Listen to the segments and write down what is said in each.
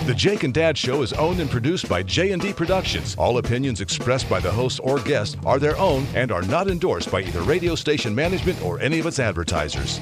The Jake and Dad Show is owned and produced by J&D Productions. All opinions expressed by the host or guest are their own and are not endorsed by either radio station management or any of its advertisers.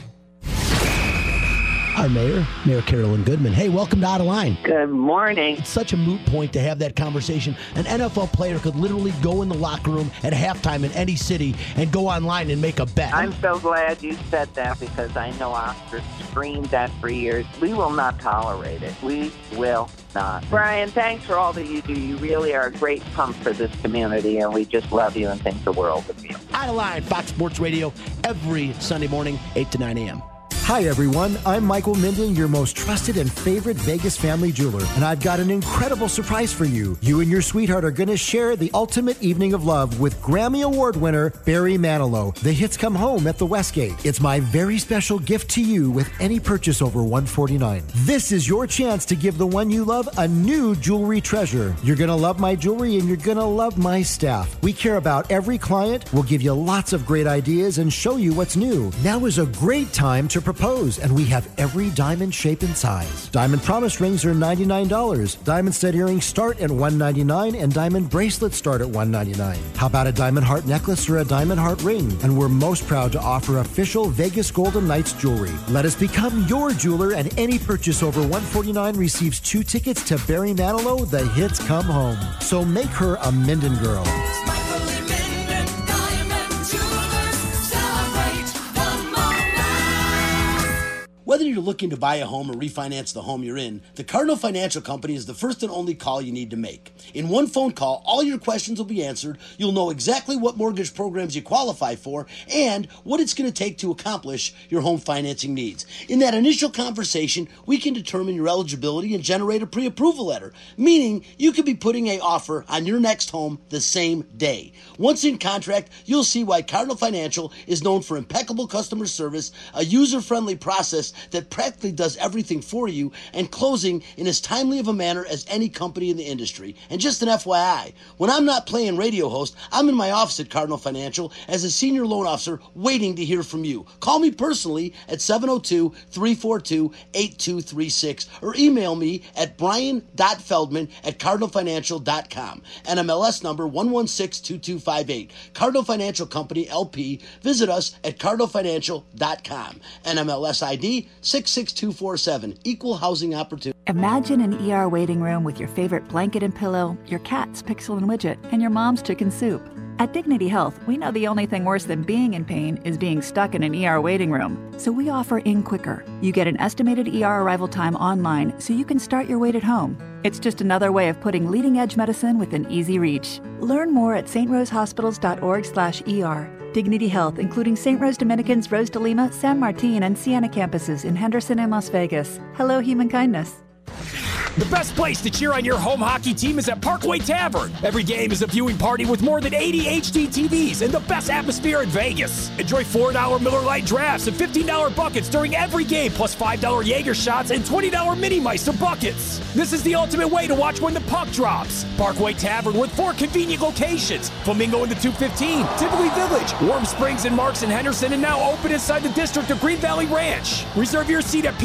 Our Mayor Carolyn Goodman. Hey, welcome to Out of Line. Good morning. It's such a moot point to have that conversation. An NFL player could literally go in the locker room at halftime in any city and go online and make a bet. I'm so glad you said that because I know Oscar screamed that for years. We will not tolerate it. We will not. Brian, thanks for all that you do. You really are a great pump for this community, and we just love you and think the world of you. Out of Line, Fox Sports Radio, every Sunday morning, 8 to 9 a.m. Hi, everyone. I'm Michael Minden, your most trusted and favorite Vegas family jeweler, and I've got an incredible surprise for you. You and your sweetheart are going to share the ultimate evening of love with Grammy Award winner Barry Manilow. The hits come home at the Westgate. It's my very special gift to you with any purchase over $149. This is your chance to give the one you love a new jewelry treasure. You're going to love my jewelry and you're going to love my staff. We care about every client. We'll give you lots of great ideas and show you what's new. Now is a great time to propose, and we have every diamond shape and size. Diamond promise rings are $99. Diamond stud earrings start at $199, and diamond bracelets start at $199. How about a diamond heart necklace or a diamond heart ring? And we're most proud to offer official Vegas Golden Knights jewelry. Let us become your jeweler, and any purchase over $149 receives 2 tickets to Barry Manilow, The Hits Come Home. So make her a Minden girl. Whether you're looking to buy a home or refinance the home you're in, the Cardinal Financial Company is the first and only call you need to make. In one phone call, all your questions will be answered. You'll know exactly what mortgage programs you qualify for and what it's going to take to accomplish your home financing needs. In that initial conversation, we can determine your eligibility and generate a pre-approval letter, meaning you could be putting an offer on your next home the same day. Once in contract, you'll see why Cardinal Financial is known for impeccable customer service, a user-friendly process that practically does everything for you, and closing in as timely of a manner as any company in the industry. And just an FYI, when I'm not playing radio host, I'm in my office at Cardinal Financial as a senior loan officer waiting to hear from you. Call me personally at 702-342-8236 or email me at brian.feldman@cardinalfinancial.com. NMLS number 1162258. Cardinal Financial Company, LP. Visit us at cardinalfinancial.com. NMLS ID 66247. Equal housing opportunity. Imagine an ER waiting room with your favorite blanket and pillow, your cat's Pixel and Widget, and your mom's chicken soup. At Dignity Health, we know the only thing worse than being in pain is being stuck in an ER waiting room. So we offer In Quicker. You get an estimated ER arrival time online so you can start your wait at home. It's just another way of putting leading-edge medicine within easy reach. Learn more at strosehospitals.org/ER. Dignity Health, including St. Rose Dominicans, Rose de Lima, San Martin, and Siena campuses in Henderson and Las Vegas. Hello, human kindness. The best place to cheer on your home hockey team is at Parkway Tavern. Every game is a viewing party with more than 80 HD TVs and the best atmosphere in Vegas. Enjoy $4 Miller Lite drafts and $15 buckets during every game, plus $5 Jaeger shots and $20 Mini Meister buckets. This is the ultimate way to watch when the puck drops. Parkway Tavern with 4 convenient locations: Flamingo in the 215, Tivoli Village, Warm Springs and Marks in Henderson, and now open inside the district of Green Valley Ranch. Reserve your seat at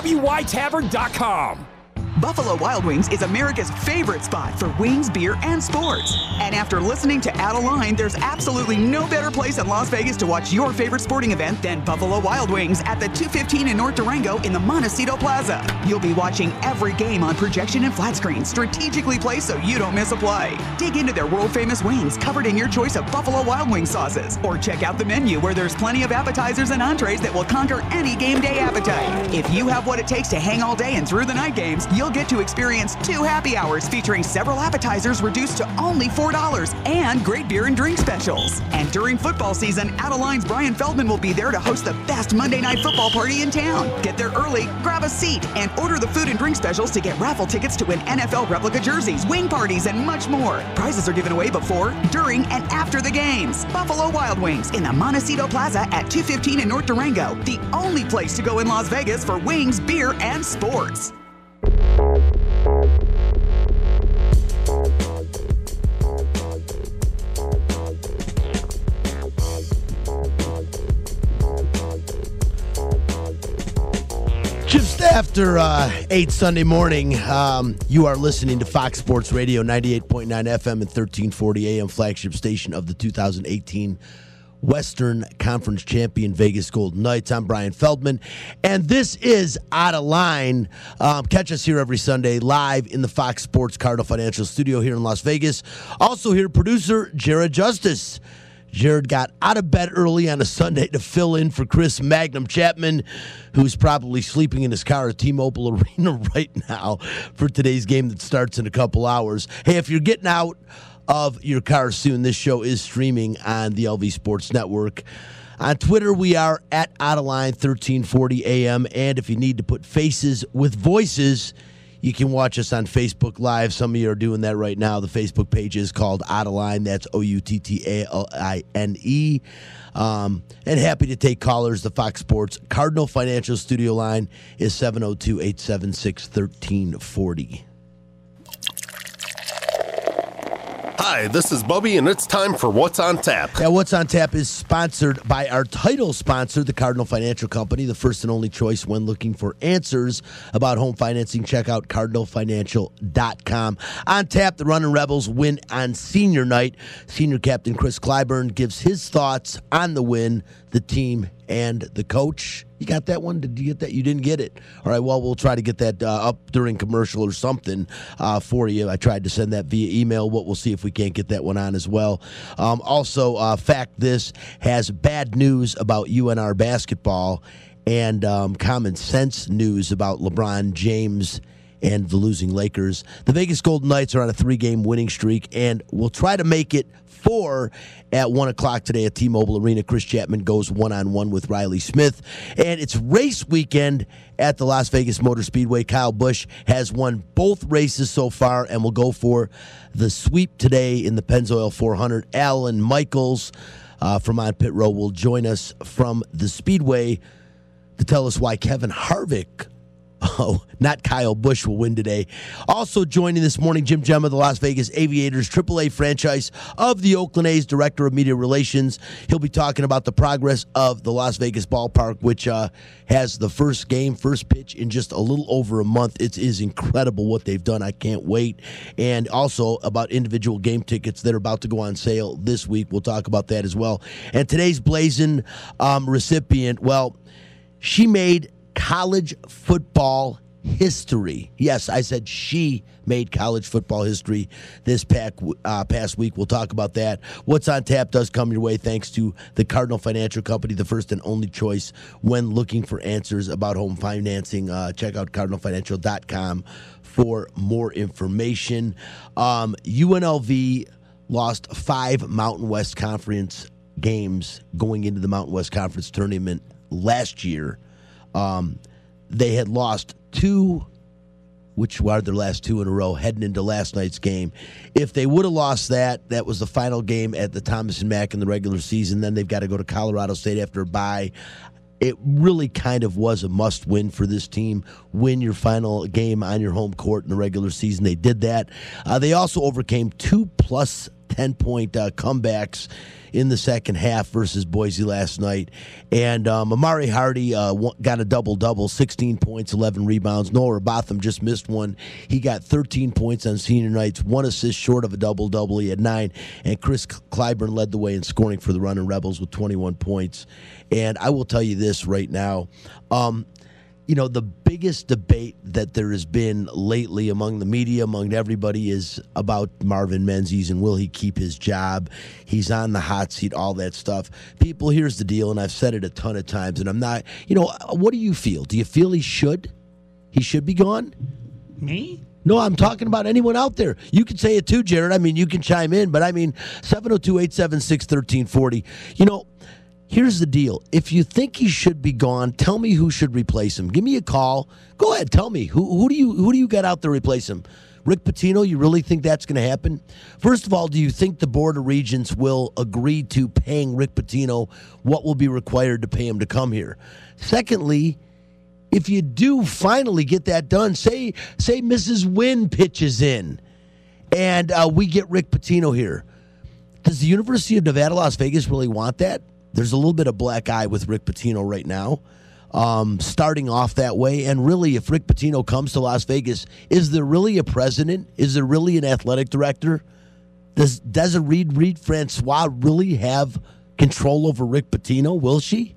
pkwytavern.com. Buffalo Wild Wings is America's favorite spot for wings, beer, and sports. And after listening to Out of Line, there's absolutely no better place in Las Vegas to watch your favorite sporting event than Buffalo Wild Wings at the 215 in North Durango in the Montecito Plaza. You'll be watching every game on projection and flat screen, strategically placed so you don't miss a play. Dig into their world-famous wings covered in your choice of Buffalo Wild Wing sauces. Or check out the menu where there's plenty of appetizers and entrees that will conquer any game day appetite. If you have what it takes to hang all day and through the night games, you'll get to experience 2 happy hours featuring several appetizers reduced to only $4 and great beer and drink specials. And during football season, Out of Line's Brian Feldman will be there to host the best Monday night football party in town. Get there early, grab a seat, and order the food and drink specials to get raffle tickets to win NFL replica jerseys, wing parties, and much more. Prizes are given away before, during, and after the games. Buffalo Wild Wings in the Montecito Plaza at 215 in North Durango. The only place to go in Las Vegas for wings, beer, and sports. After 8 Sunday morning, you are listening to Fox Sports Radio, 98.9 FM and 1340 AM, flagship station of the 2018 Western Conference champion Vegas Golden Knights. I'm Brian Feldman, and this is Out of Line. Catch us here every Sunday live in the Fox Sports Cardinal Financial Studio here in Las Vegas. Also here, producer Jared Justice. Jared got out of bed early on a Sunday to fill in for Chris Magnum Chapman, who's probably sleeping in his car at T-Mobile Arena right now for today's game that starts in a couple hours. Hey, if you're getting out of your car soon, this show is streaming on the LV Sports Network. On Twitter, we are at Outaline 1340 AM, and if you need to put faces with voices, you can watch us on Facebook Live. Some of you are doing that right now. The Facebook page is called Outaline. That's OUTTALINE. And happy to take callers. The Fox Sports Cardinal Financial Studio line is 702-876-1340. Hi, this is Bubby, and it's time for What's on Tap. Yeah, What's on Tap is sponsored by our title sponsor, the Cardinal Financial Company, the first and only choice when looking for answers about home financing. Check out cardinalfinancial.com. On tap, the Running Rebels win on senior night. Senior captain Chris Clyburn gives his thoughts on the win, the team, and the coach. You got that one? Did you get that? You didn't get it. All right, well, we'll try to get that up during commercial or something for you. I tried to send that via email. We'll see if we can't get that one on as well. Also, Fact This has bad news about UNR basketball and common sense news about LeBron James and the losing Lakers. The Vegas Golden Knights are on a 3-game winning streak, and we'll try to make it 4 at 1 o'clock today at T-Mobile Arena. Chris Chapman goes one-on-one with Riley Smith. And it's race weekend at the Las Vegas Motor Speedway. Kyle Busch has won both races so far and will go for the sweep today in the Pennzoil 400. Alan Michaels from On Pit Row will join us from the Speedway to tell us why Kevin Harvick, not Kyle Busch, will win today. Also joining this morning, Jim Gemma, the Las Vegas Aviators AAA franchise of the Oakland A's, Director of Media Relations. He'll be talking about the progress of the Las Vegas ballpark, which has the first pitch in just a little over a month. It is incredible what they've done. I can't wait. And also about individual game tickets that are about to go on sale this week. We'll talk about that as well. And today's Blazin' recipient, well, she made college football history. Yes, I said she made college football history this past week. We'll talk about that. What's on Tap does come your way thanks to the Cardinal Financial Company, the first and only choice when looking for answers about home financing. Check out cardinalfinancial.com for more information. UNLV lost 5 Mountain West Conference games going into the Mountain West Conference tournament last year. They had lost 2, which were their last 2 in a row, heading into last night's game. If they would have lost that was the final game at the Thomas & Mack in the regular season. Then they've got to go to Colorado State after a bye. It really kind of was a must-win for this team. Win your final game on your home court in the regular season. They did that. They also overcame 2 plus 10-point comebacks in the second half versus Boise last night. And Amari Hardy got a double-double, 16 points, 11 rebounds. Noah Botham just missed one. He got 13 points on senior nights, 1 assist short of a double-double. He had 9. And Chris Clyburn led the way in scoring for the Running Rebels with 21 points. And I will tell you this right now. The biggest debate that there has been lately among the media, among everybody, is about Marvin Menzies and will he keep his job? He's on the hot seat, all that stuff. People, here's the deal, and I've said it a ton of times, and I'm not, what do you feel? Do you feel he should? He should be gone? Me? No, I'm talking about anyone out there. You can say it too, Jared. I mean, you can chime in, but 702-876-1340. Here's the deal. If you think he should be gone, tell me who should replace him. Give me a call. Go ahead, tell me. Who do you got out there to replace him? Rick Pitino, you really think that's going to happen? First of all, do you think the Board of Regents will agree to paying Rick Pitino what will be required to pay him to come here? Secondly, if you do finally get that done, say Mrs. Wynn pitches in and we get Rick Pitino here, does the University of Nevada, Las Vegas really want that? There's a little bit of black eye with Rick Pitino right now. starting off that way. And really, if Rick Pitino comes to Las Vegas, is there really a president? Is there really an athletic director? Does Desiree Reed Francois really have control over Rick Pitino? Will she?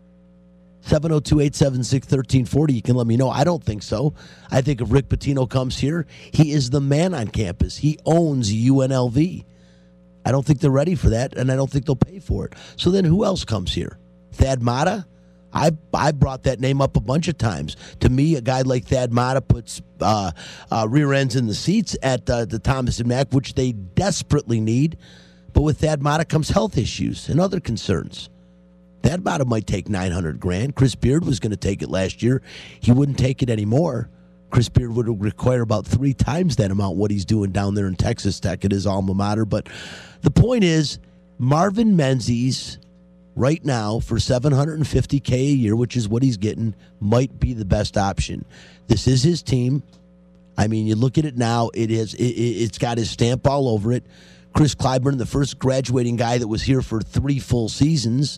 702-876-1340. You can let me know. I don't think so. I think if Rick Pitino comes here, he is the man on campus. He owns UNLV. I don't think they're ready for that, and I don't think they'll pay for it. So then who else comes here? Thad Matta? I brought that name up a bunch of times. To me, a guy like Thad Matta puts rear ends in the seats at the Thomas and Mack, which they desperately need. But with Thad Matta comes health issues and other concerns. Thad Matta might take $900,000. Chris Beard was going to take it last year. He wouldn't take it anymore. Chris Beard would require about 3 times that amount what he's doing down there in Texas Tech at his alma mater. But the point is, Marvin Menzies right now for $750K a year, which is what he's getting, might be the best option. This is his team. I mean, you look at it now, it's got his stamp all over it. Chris Clyburn, the first graduating guy that was here for 3 full seasons.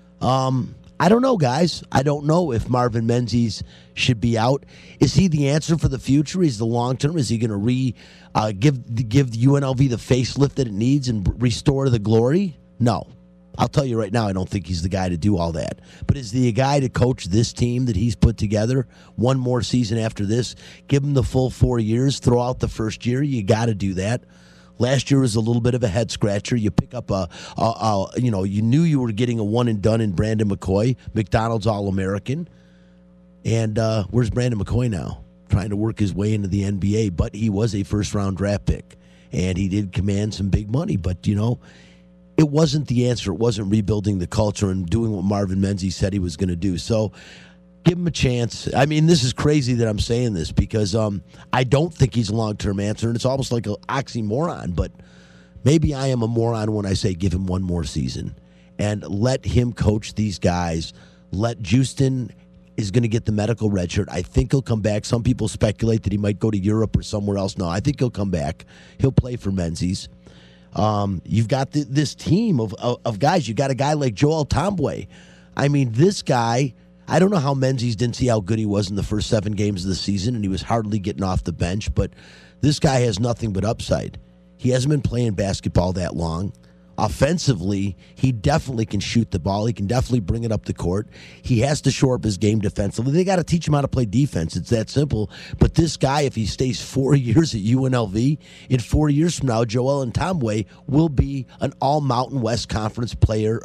I don't know, guys. I don't know if Marvin Menzies should be out. Is he the answer for the future? Is the long term? Is he going to give UNLV the facelift that it needs and restore the glory? No. I'll tell you right now, I don't think he's the guy to do all that. But is he a guy to coach this team that he's put together? One more season after this, give him the full 4 years, throw out the first year. You got to do that. Last year was a little bit of a head scratcher. You pick up you knew you were getting a one and done in Brandon McCoy, McDonald's All-American. And where's Brandon McCoy now? Trying to work his way into the NBA, but he was a first-round draft pick. And he did command some big money, but, it wasn't the answer. It wasn't rebuilding the culture and doing what Marvin Menzies said he was going to do. So give him a chance. I mean, this is crazy that I'm saying this because I don't think he's a long-term answer, and it's almost like an oxymoron, but maybe I am a moron when I say give him one more season and let him coach these guys. Let Houston is going to get the medical red shirt. I think he'll come back. Some people speculate that he might go to Europe or somewhere else. No, I think he'll come back. He'll play for Menzies. You've got this team of guys. You got a guy like Joel Tomboy. I mean, this guy, I don't know how Menzies didn't see how good he was in the first 7 games of the season, and he was hardly getting off the bench, but this guy has nothing but upside. He hasn't been playing basketball that long. Offensively, he definitely can shoot the ball. He can definitely bring it up the court. He has to shore up his game defensively. They got to teach him how to play defense. It's that simple. But this guy, if he stays 4 years at UNLV, in 4 years from now, Joel Tomboy will be an all-Mountain West Conference player,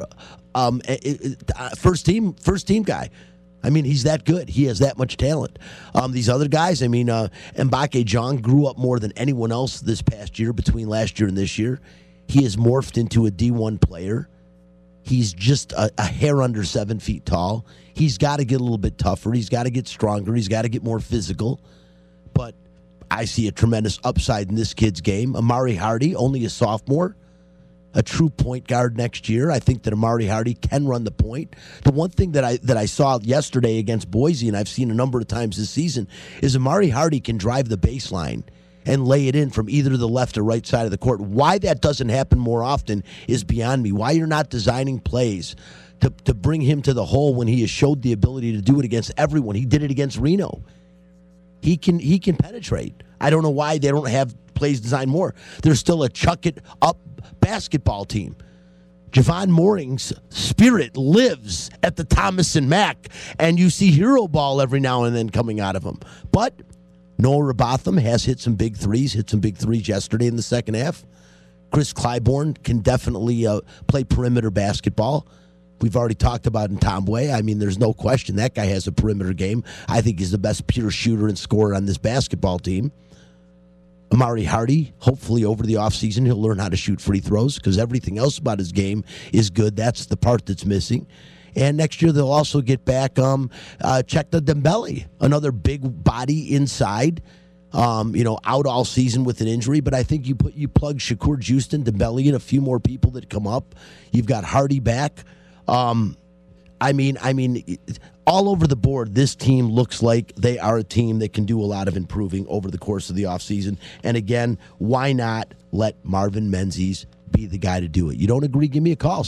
first team guy. I mean, he's that good. He has that much talent. These other guys, I mean, Mbake John grew up more than anyone else this past year, between last year and this year. He has morphed into a D1 player. He's just a hair under 7 feet tall. He's got to get a little bit tougher. He's got to get stronger. He's got to get more physical. But I see a tremendous upside in this kid's game. Amari Hardy, only a sophomore, a true point guard next year. I think that Amari Hardy can run the point. The one thing that I saw yesterday against Boise, and I've seen a number of times this season, is Amari Hardy can drive the baseline and lay it in from either the left or right side of the court. Why that doesn't happen more often is beyond me. Why you're not designing plays to bring him to the hole when he has showed the ability to do it against everyone. He did it against Reno. He can penetrate. I don't know why they don't have plays designed more. There's still a chuck-it-up basketball team. Javon Mooring's spirit lives at the Thomas and Mack, and you see hero ball every now and then coming out of him. But Noah Robotham has hit some big threes yesterday in the second half. Chris Clyburn can definitely play perimeter basketball. We've already talked about in Tomboy. I mean, there's no question that guy has a perimeter game. I think he's the best pure shooter and scorer on this basketball team. Amari Hardy, hopefully over the offseason, he'll learn how to shoot free throws because everything else about his game is good. That's the part that's missing. And next year they'll also get back Cheick Dembele, another big body inside, out all season with an injury. But I think you plug Shakur Houston, Dembele, and a few more people that come up. You've got Hardy back. I mean, all over the board, this team looks like they are a team that can do a lot of improving over the course of the offseason. And again, why not let Marvin Menzies be the guy to do it. You don't agree? Give me a call,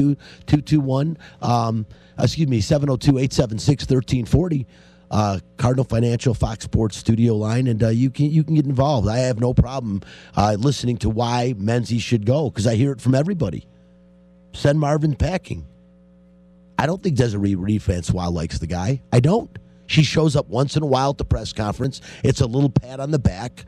702-876-1340. Cardinal Financial Fox Sports studio line, and you can get involved. I have no problem listening to why Menzies should go, because I hear it from everybody. Send Marvin packing. I don't think Desiree Reed-Francois likes the guy. I don't. She shows up once in a while at the press conference. It's a little pat on the back.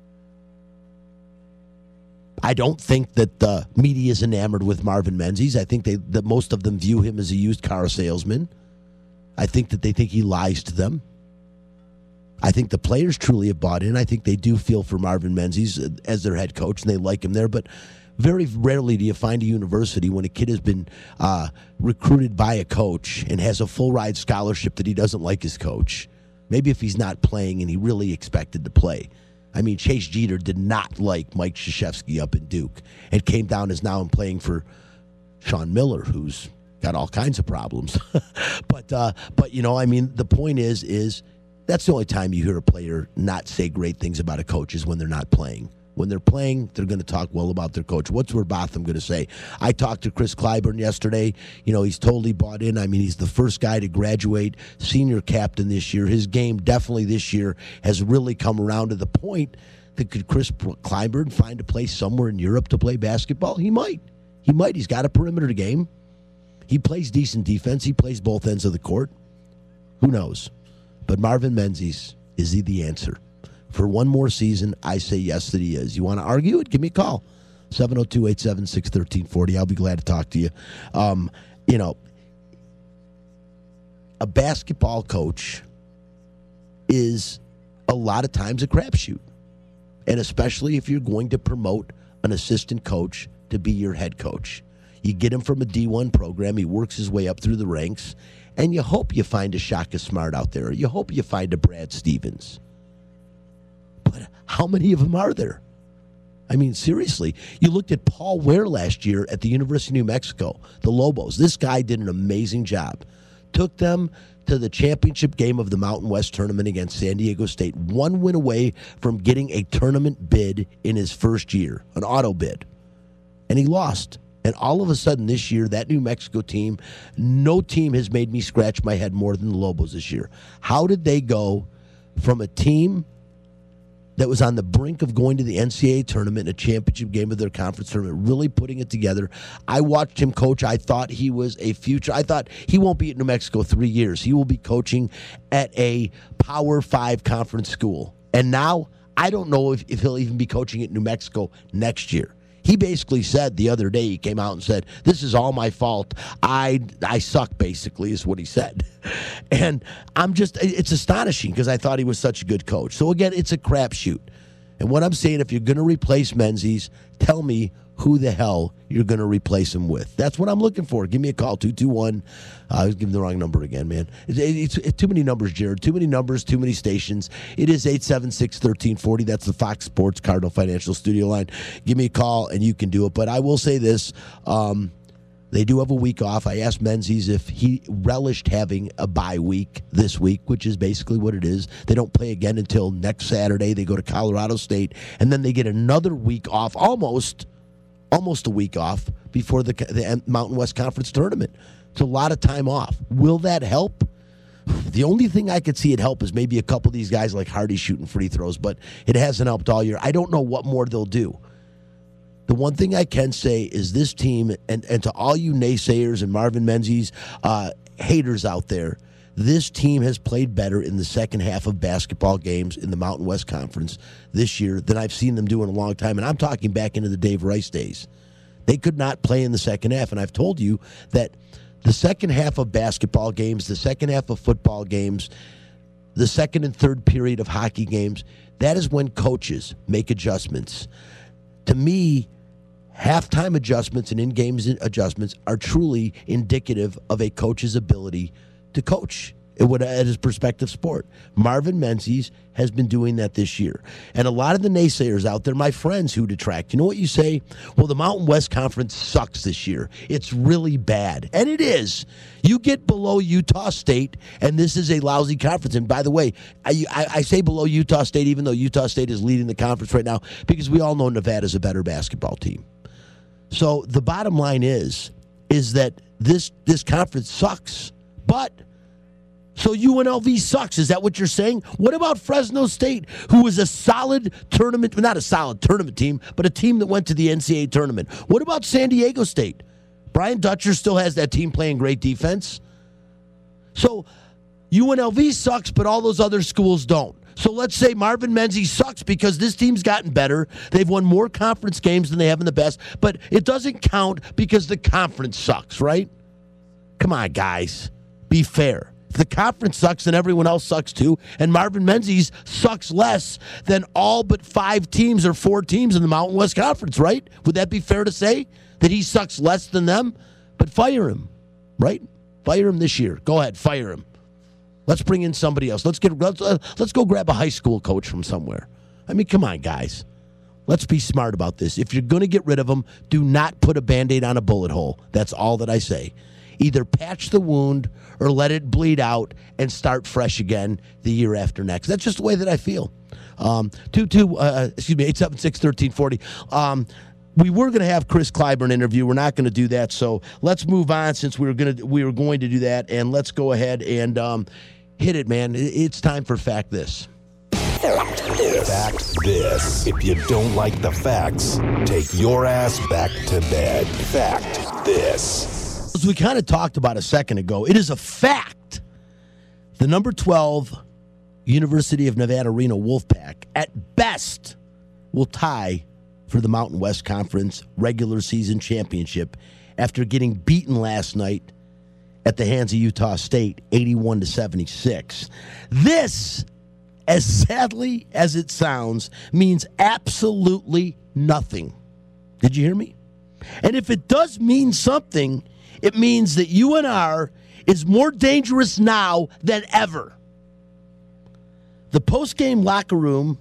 I don't think that the media is enamored with Marvin Menzies. I think that most of them view him as a used car salesman. I think that they think he lies to them. I think the players truly have bought in. I think they do feel for Marvin Menzies as their head coach, and they like him there. But very rarely do you find a university when a kid has been recruited by a coach and has a full-ride scholarship that he doesn't like his coach. Maybe if he's not playing and he really expected to play. I mean, Chase Jeter did not like Mike Krzyzewski up in Duke and came down as now playing for Sean Miller, who's got all kinds of problems. But you know, I mean, the point is that's the only time you hear a player not say great things about a coach is when they're not playing. When they're playing, they're going to talk well about their coach. What's Verbotham going to say? I talked to Chris Clyburn yesterday. You know, he's totally bought in. I mean, he's the first guy to graduate, senior captain this year. His game definitely this year has really come around to the point that could Chris Clyburn find a place somewhere in Europe to play basketball? He might. He's got a perimeter game. He plays decent defense. He plays both ends of the court. Who knows? But Marvin Menzies, is he the answer? For one more season, I say yes that he is. You want to argue it? Give me a call. 702-876-1340. I'll be glad to talk to you. You know, a basketball coach is a lot of times a crapshoot. And especially if you're going to promote an assistant coach to be your head coach. You get him from a D1 program. He works his way up through the ranks. And you hope you find a Shaka Smart out there. You hope you find a Brad Stevens. But how many of them are there? I mean, seriously, you looked at Paul Ware last year at the University of New Mexico, the Lobos. This guy did an amazing job. Took them to the championship game of the Mountain West tournament against San Diego State. One win away from getting a tournament bid in his first year, an auto bid. And he lost. And all of a sudden this year, that New Mexico team, no team has made me scratch my head more than the Lobos this year. How did they go from a team that was on the brink of going to the NCAA tournament in a championship game of their conference tournament, really putting it together? I watched him coach. I thought he was a future. I thought he won't be at New Mexico 3 years. He will be coaching at a Power 5 conference school. And now I don't know if he'll even be coaching at New Mexico next year. He basically said the other day, he came out and said, this is all my fault. I suck, basically, is what he said. And it's astonishing because I thought he was such a good coach. So, again, it's a crapshoot. And what I'm saying, if you're going to replace Menzies, tell me who the hell you're going to replace him with. That's what I'm looking for. Give me a call, 221. I was giving the wrong number again, man. It's too many numbers, Jared. Too many numbers, too many stations. It is 876-1340. That's the Fox Sports Cardinal Financial Studio line. Give me a call, and you can do it. But I will say this. They do have a week off. I asked Menzies if he relished having a bye week this week, which is basically what it is. They don't play again until next Saturday. They go to Colorado State, and then they get another week off, almost a week off before the Mountain West Conference tournament. It's a lot of time off. Will that help? The only thing I could see it help is maybe a couple of these guys like Hardy shooting free throws, but it hasn't helped all year. I don't know what more they'll do. The one thing I can say is this team, and to all you naysayers and Marvin Menzies haters out there, this team has played better in the second half of basketball games in the Mountain West Conference this year than I've seen them do in a long time. And I'm talking back into the Dave Rice days. They could not play in the second half. And I've told you that the second half of basketball games, the second half of football games, the second and third period of hockey games, that is when coaches make adjustments. To me, halftime adjustments and in-game adjustments are truly indicative of a coach's ability to coach at his prospective sport. Marvin Menzies has been doing that this year. And a lot of the naysayers out there, my friends who detract, you know what you say? Well, the Mountain West Conference sucks this year. It's really bad. And it is. You get below Utah State, and this is a lousy conference. And by the way, I say below Utah State, even though Utah State is leading the conference right now, because we all know Nevada's a better basketball team. So the bottom line is that this conference sucks. But so UNLV sucks. Is that what you're saying? What about Fresno State, who was a solid tournament, not a solid tournament team, but a team that went to the NCAA tournament? What about San Diego State? Brian Dutcher still has that team playing great defense. So UNLV sucks, but all those other schools don't. So let's say Marvin Menzies sucks because this team's gotten better. They've won more conference games than they have in the best, but it doesn't count because the conference sucks, right? Come on, guys. Be fair. If the conference sucks, then everyone else sucks too, and Marvin Menzies sucks less than all but 5 teams or 4 teams in the Mountain West Conference, right? Would that be fair to say that he sucks less than them? But fire him, right? Fire him this year. Go ahead, fire him. Let's bring in somebody else. Let's go grab a high school coach from somewhere. I mean, come on, guys. Let's be smart about this. If you're going to get rid of them, do not put a Band-Aid on a bullet hole. That's all that I say. Either patch the wound or let it bleed out and start fresh again the year after next. That's just the way that I feel. 876-1340. We were going to have Chris Clyburn interview. We're not going to do that. So let's move on since we were going to do that, and let's go ahead and hit it, man. It's time for Fact This. Fact this. If you don't like the facts, take your ass back to bed. Fact this. As we kind of talked about a second ago, it is a fact. The number 12 University of Nevada, Reno Wolfpack, at best, will tie for the Mountain West Conference regular season championship after getting beaten last night at the hands of Utah State, 81-76. This, as sadly as it sounds, means absolutely nothing. Did you hear me? And if it does mean something, it means that UNR is more dangerous now than ever. The post-game locker room,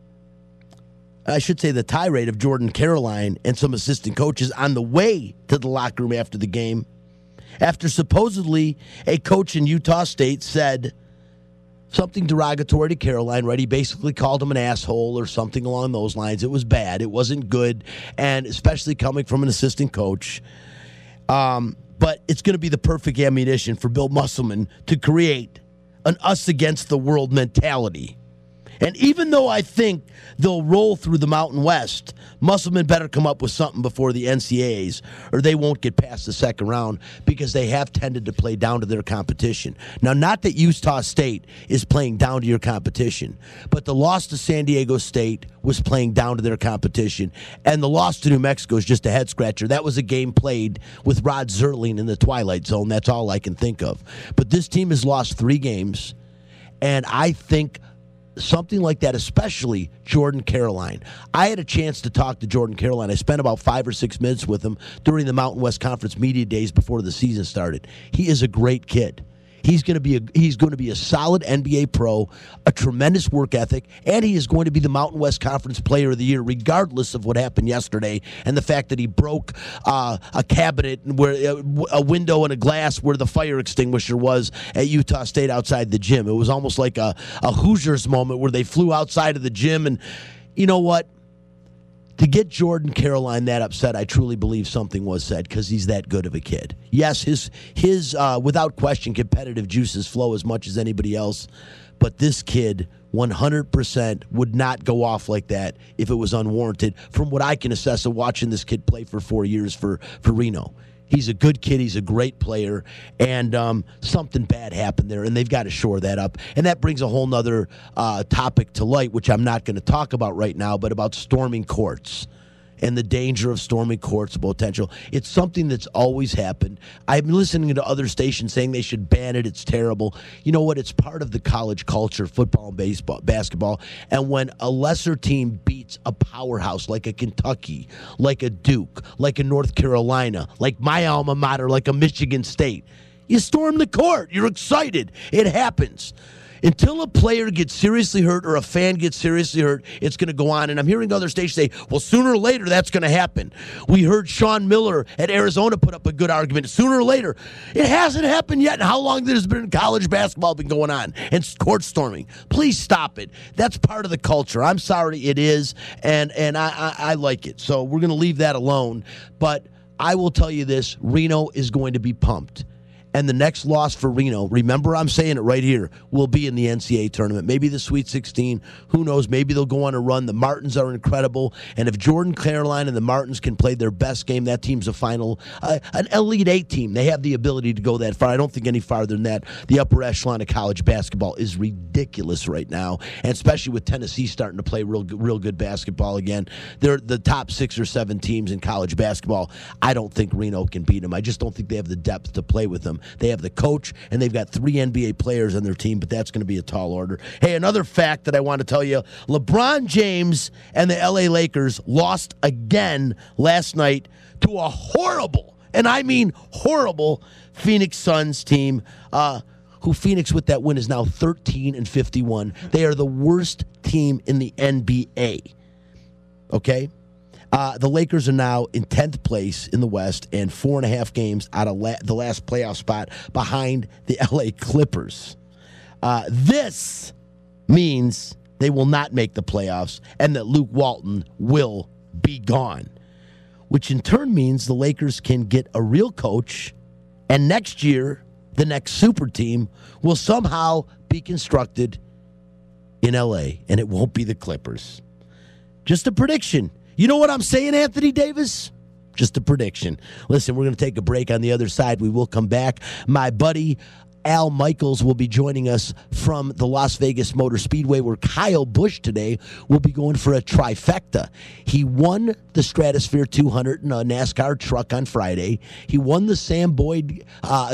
I should say the tirade of Jordan Caroline and some assistant coaches on the way to the locker room after the game, after supposedly a coach in Utah State said something derogatory to Caroline, right? He basically called him an asshole or something along those lines. It was bad. It wasn't good, and especially coming from an assistant coach. But it's going to be the perfect ammunition for Bill Musselman to create an us-against-the-world mentality. And even though I think they'll roll through the Mountain West, Musselman better come up with something before the NCAAs, or they won't get past the second round, because they have tended to play down to their competition. Now, not that Utah State is playing down to your competition, but the loss to San Diego State was playing down to their competition, and the loss to New Mexico is just a head-scratcher. That was a game played with Rod Zerling in the Twilight Zone. That's all I can think of. But this team has lost 3 games, and I think something like that, especially Jordan Caroline. I had a chance to talk to Jordan Caroline. I spent about 5 or 6 minutes with him during the Mountain West Conference media days before the season started. He is a great kid. He's going to be a solid NBA pro, a tremendous work ethic, and he is going to be the Mountain West Conference Player of the Year, regardless of what happened yesterday and the fact that he broke a cabinet, where a window and a glass where the fire extinguisher was at Utah State outside the gym. It was almost like a Hoosiers moment where they flew outside of the gym. And you know what? To get Jordan Caroline that upset, I truly believe something was said, because he's that good of a kid. Yes, his without question, competitive juices flow as much as anybody else, but this kid 100% would not go off like that if it was unwarranted, from what I can assess of watching this kid play for 4 years for Reno. He's a good kid. He's a great player. And something bad happened there, and they've got to shore that up. And that brings a whole nother topic to light, which I'm not going to talk about right now, but about storming courts and the danger of storming courts potential. It's something that's always happened. I've been listening to other stations saying they should ban it. It's terrible. You know what? It's part of the college culture, football and baseball, basketball. And when a lesser team beats a powerhouse like a Kentucky, like a Duke, like a North Carolina, like my alma mater, like a Michigan State, you storm the court. You're excited. It happens. Until a player gets seriously hurt or a fan gets seriously hurt, it's going to go on. And I'm hearing other stations say, well, sooner or later, that's going to happen. We heard Sean Miller at Arizona put up a good argument. Sooner or later. It hasn't happened yet. And how long has been college basketball been going on? And court storming. Please stop it. That's part of the culture. I'm sorry, it is. And I like it. So we're going to leave that alone. But I will tell you this, Reno is going to be pumped. And the next loss for Reno, remember I'm saying it right here, will be in the NCAA tournament. Maybe the Sweet 16. Who knows? Maybe they'll go on a run. The Martins are incredible. And if Jordan Caroline and the Martins can play their best game, that team's a final, an Elite Eight team. They have the ability to go that far. I don't think any farther than that. The upper echelon of college basketball is ridiculous right now, and especially with Tennessee starting to play real good basketball again. They're the top 6 or 7 teams in college basketball. I don't think Reno can beat them. I just don't think they have the depth to play with them. They have the coach, and they've got 3 NBA players on their team, but that's going to be a tall order. Hey, another fact that I want to tell you, LeBron James and the LA Lakers lost again last night to a horrible, and I mean horrible, Phoenix Suns team, who Phoenix with that win is now 13-51. They are the worst team in the NBA. Okay? The Lakers are now in 10th place in the West and 4.5 games out of the last playoff spot behind the LA Clippers. This means they will not make the playoffs and that Luke Walton will be gone, which in turn means the Lakers can get a real coach, and next year, the next super team will somehow be constructed in LA, and it won't be the Clippers. Just a prediction. You know what I'm saying, Anthony Davis? Just a prediction. Listen, we're going to take a break. On the other side, we will come back. My buddy Al Michaels will be joining us from the Las Vegas Motor Speedway, where Kyle Busch today will be going for a trifecta. He won the Stratosphere 200 in a NASCAR truck on Friday. He won the Sam Boyd. How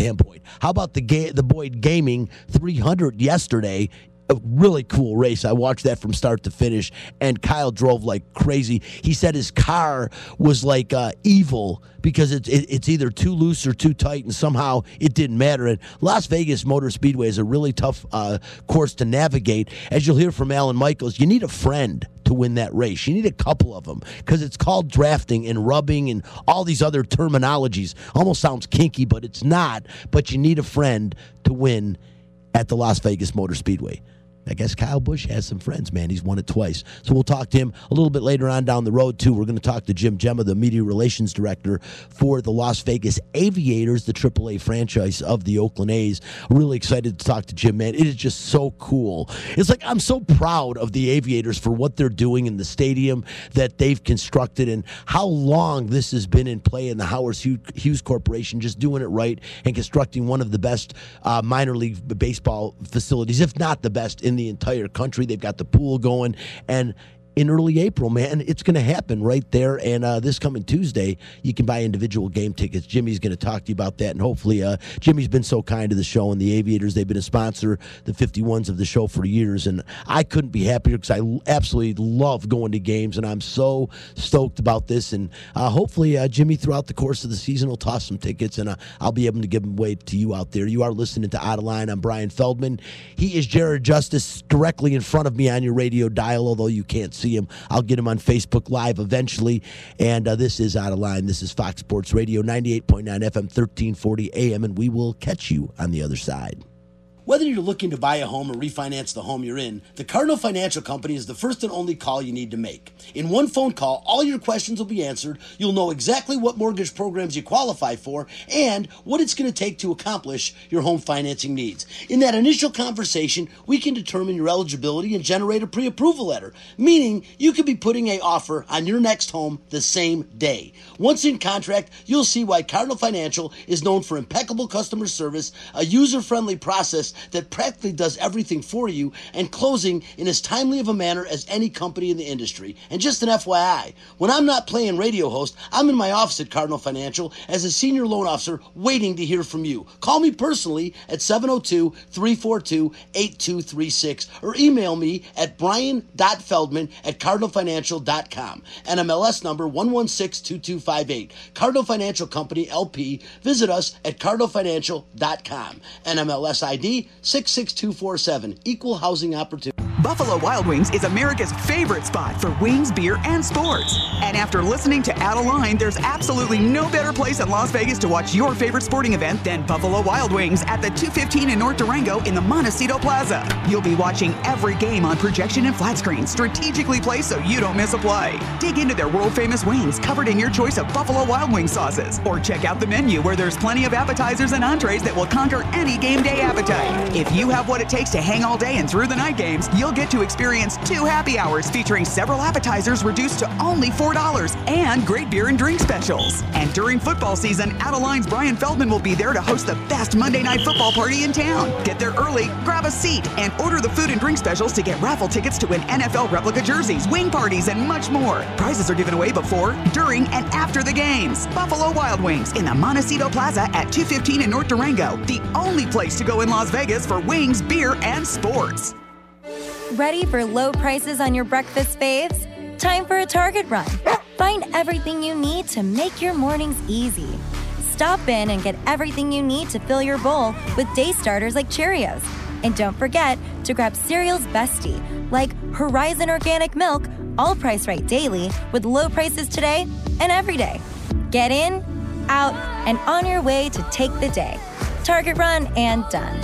about the Boyd Gaming 300 yesterday? A really cool race. I watched that from start to finish, and Kyle drove like crazy. He said his car was like evil because it's either too loose or too tight, and somehow it didn't matter. And Las Vegas Motor Speedway is a really tough course to navigate. As you'll hear from Alan Michaels, you need a friend to win that race. You need a couple of them because it's called drafting and rubbing and all these other terminologies. Almost sounds kinky, but it's not. But you need a friend to win at the Las Vegas Motor Speedway. I guess Kyle Busch has some friends, man. He's won it twice. So we'll talk to him a little bit later on down the road, too. We're going to talk to Jim Gemma, the media relations director for the Las Vegas Aviators, the AAA franchise of the Oakland A's. Really excited to talk to Jim, man. It is just so cool. It's like I'm so proud of the Aviators for what they're doing in the stadium that they've constructed and how long this has been in play in the Howard Hughes Corporation, just doing it right and constructing one of the best minor league baseball facilities, if not the best, in the entire country. They've got the pool going, and in early April, man, it's going to happen right there. And this coming Tuesday, you can buy individual game tickets. Jimmy's going to talk to you about that. And hopefully, Jimmy's been so kind to the show and the Aviators. They've been a sponsor, the 51s of the show for years. And I couldn't be happier because I absolutely love going to games. And I'm so stoked about this. And hopefully, Jimmy, throughout the course of the season, will toss some tickets. And I'll be able to give them away to you out there. You are listening to Out of Line. I'm Brian Feldman. He is Jared Justice directly in front of me on your radio dial, although you can't see him. I'll get him on Facebook Live eventually. And this is Out of Line. This is Fox Sports Radio, 98.9 FM, 1340 AM, and we will catch you on the other side. Whether you're looking to buy a home or refinance the home you're in, the Cardinal Financial Company is the first and only call you need to make. In one phone call, all your questions will be answered. You'll know exactly what mortgage programs you qualify for and what it's going to take to accomplish your home financing needs. In that initial conversation, we can determine your eligibility and generate a pre-approval letter, meaning you could be putting an offer on your next home the same day. Once in contract, you'll see why Cardinal Financial is known for impeccable customer service, a user-friendly process that practically does everything for you, and closing in as timely of a manner as any company in the industry. And just an FYI, when I'm not playing radio host, I'm in my office at Cardinal Financial as a senior loan officer waiting to hear from you. Call me personally at 702-342-8236 or email me at brian.feldman@cardinalfinancial.com. NMLS number 1162258. Cardinal Financial Company, LP. Visit us at cardinalfinancial.com. NMLS ID 833-66247. Equal housing opportunity. Buffalo Wild Wings is America's favorite spot for wings, beer, and sports. And after listening to Adeline, there's absolutely no better place in Las Vegas to watch your favorite sporting event than Buffalo Wild Wings at the 215 in North Durango in the Montecito Plaza. You'll be watching every game on projection and flat screen, strategically placed so you don't miss a play. Dig into their world-famous wings covered in your choice of Buffalo Wild Wing sauces. Or check out the menu where there's plenty of appetizers and entrees that will conquer any game day appetite. If you have what it takes to hang all day and through the night games, you'll get to experience 2 happy hours featuring several appetizers reduced to only $4 and great beer and drink specials. And during football season, Adeline's Brian Feldman will be there to host the best Monday night football party in town. Get there early, grab a seat, and order the food and drink specials to get raffle tickets to win NFL replica jerseys, wing parties, and much more. Prizes are given away before, during, and after the games. Buffalo Wild Wings in the Montecito Plaza at 215 in North Durango. The only place to go in Las Vegas for wings, beer, and sports. Ready for low prices on your breakfast faves? Time for a Target run. Find everything you need to make your mornings easy. Stop in and get everything you need to fill your bowl with day starters like Cheerios. And don't forget to grab cereal's bestie, like Horizon Organic Milk, all priced right daily with low prices today and every day. Get in, out, and on your way to take the day. Target run and done.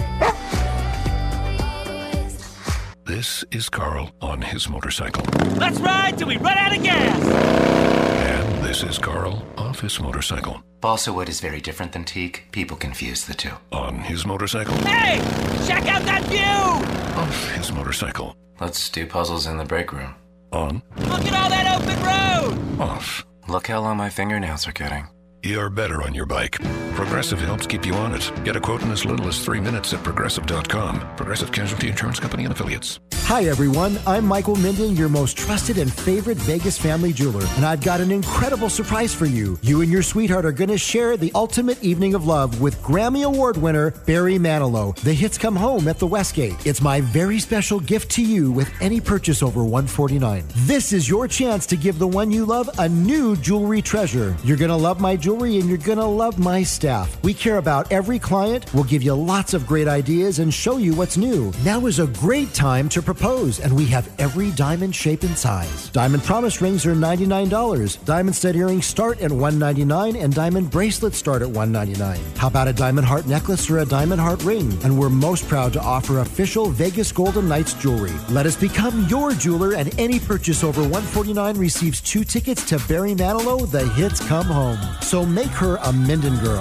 This is Carl on his motorcycle. Let's ride till we run out of gas! And this is Carl off his motorcycle. Balsa wood is very different than teak. People confuse the two. On his motorcycle. Hey! Check out that view! Off his motorcycle. Let's do puzzles in the break room. On. Look at all that open road! Off. Look how long my fingernails are getting. You're better on your bike. Progressive helps keep you on it. Get a quote in as little as 3 minutes at Progressive.com. Progressive Casualty Insurance Company and Affiliates. Hi, everyone. I'm Michael Minden, your most trusted and favorite Vegas family jeweler, and I've got an incredible surprise for you. You and your sweetheart are going to share the ultimate evening of love with Grammy Award winner Barry Manilow. The hits come home at the Westgate. It's my very special gift to you with any purchase over $149. This is your chance to give the one you love a new jewelry treasure. You're going to love my jewelry and you're going to love my staff. We care about every client. We'll give you lots of great ideas and show you what's new. Now is a great time to propose, and we have every diamond shape and size. Diamond promise rings are $99. Diamond stud earrings start at $199, and diamond bracelets start at $199. How about a diamond heart necklace or a diamond heart ring? And we're most proud to offer official Vegas Golden Knights jewelry. Let us become your jeweler, and any purchase over $149 receives 2 tickets to Barry Manilow, The Hits Come Home. So make her a Minden girl.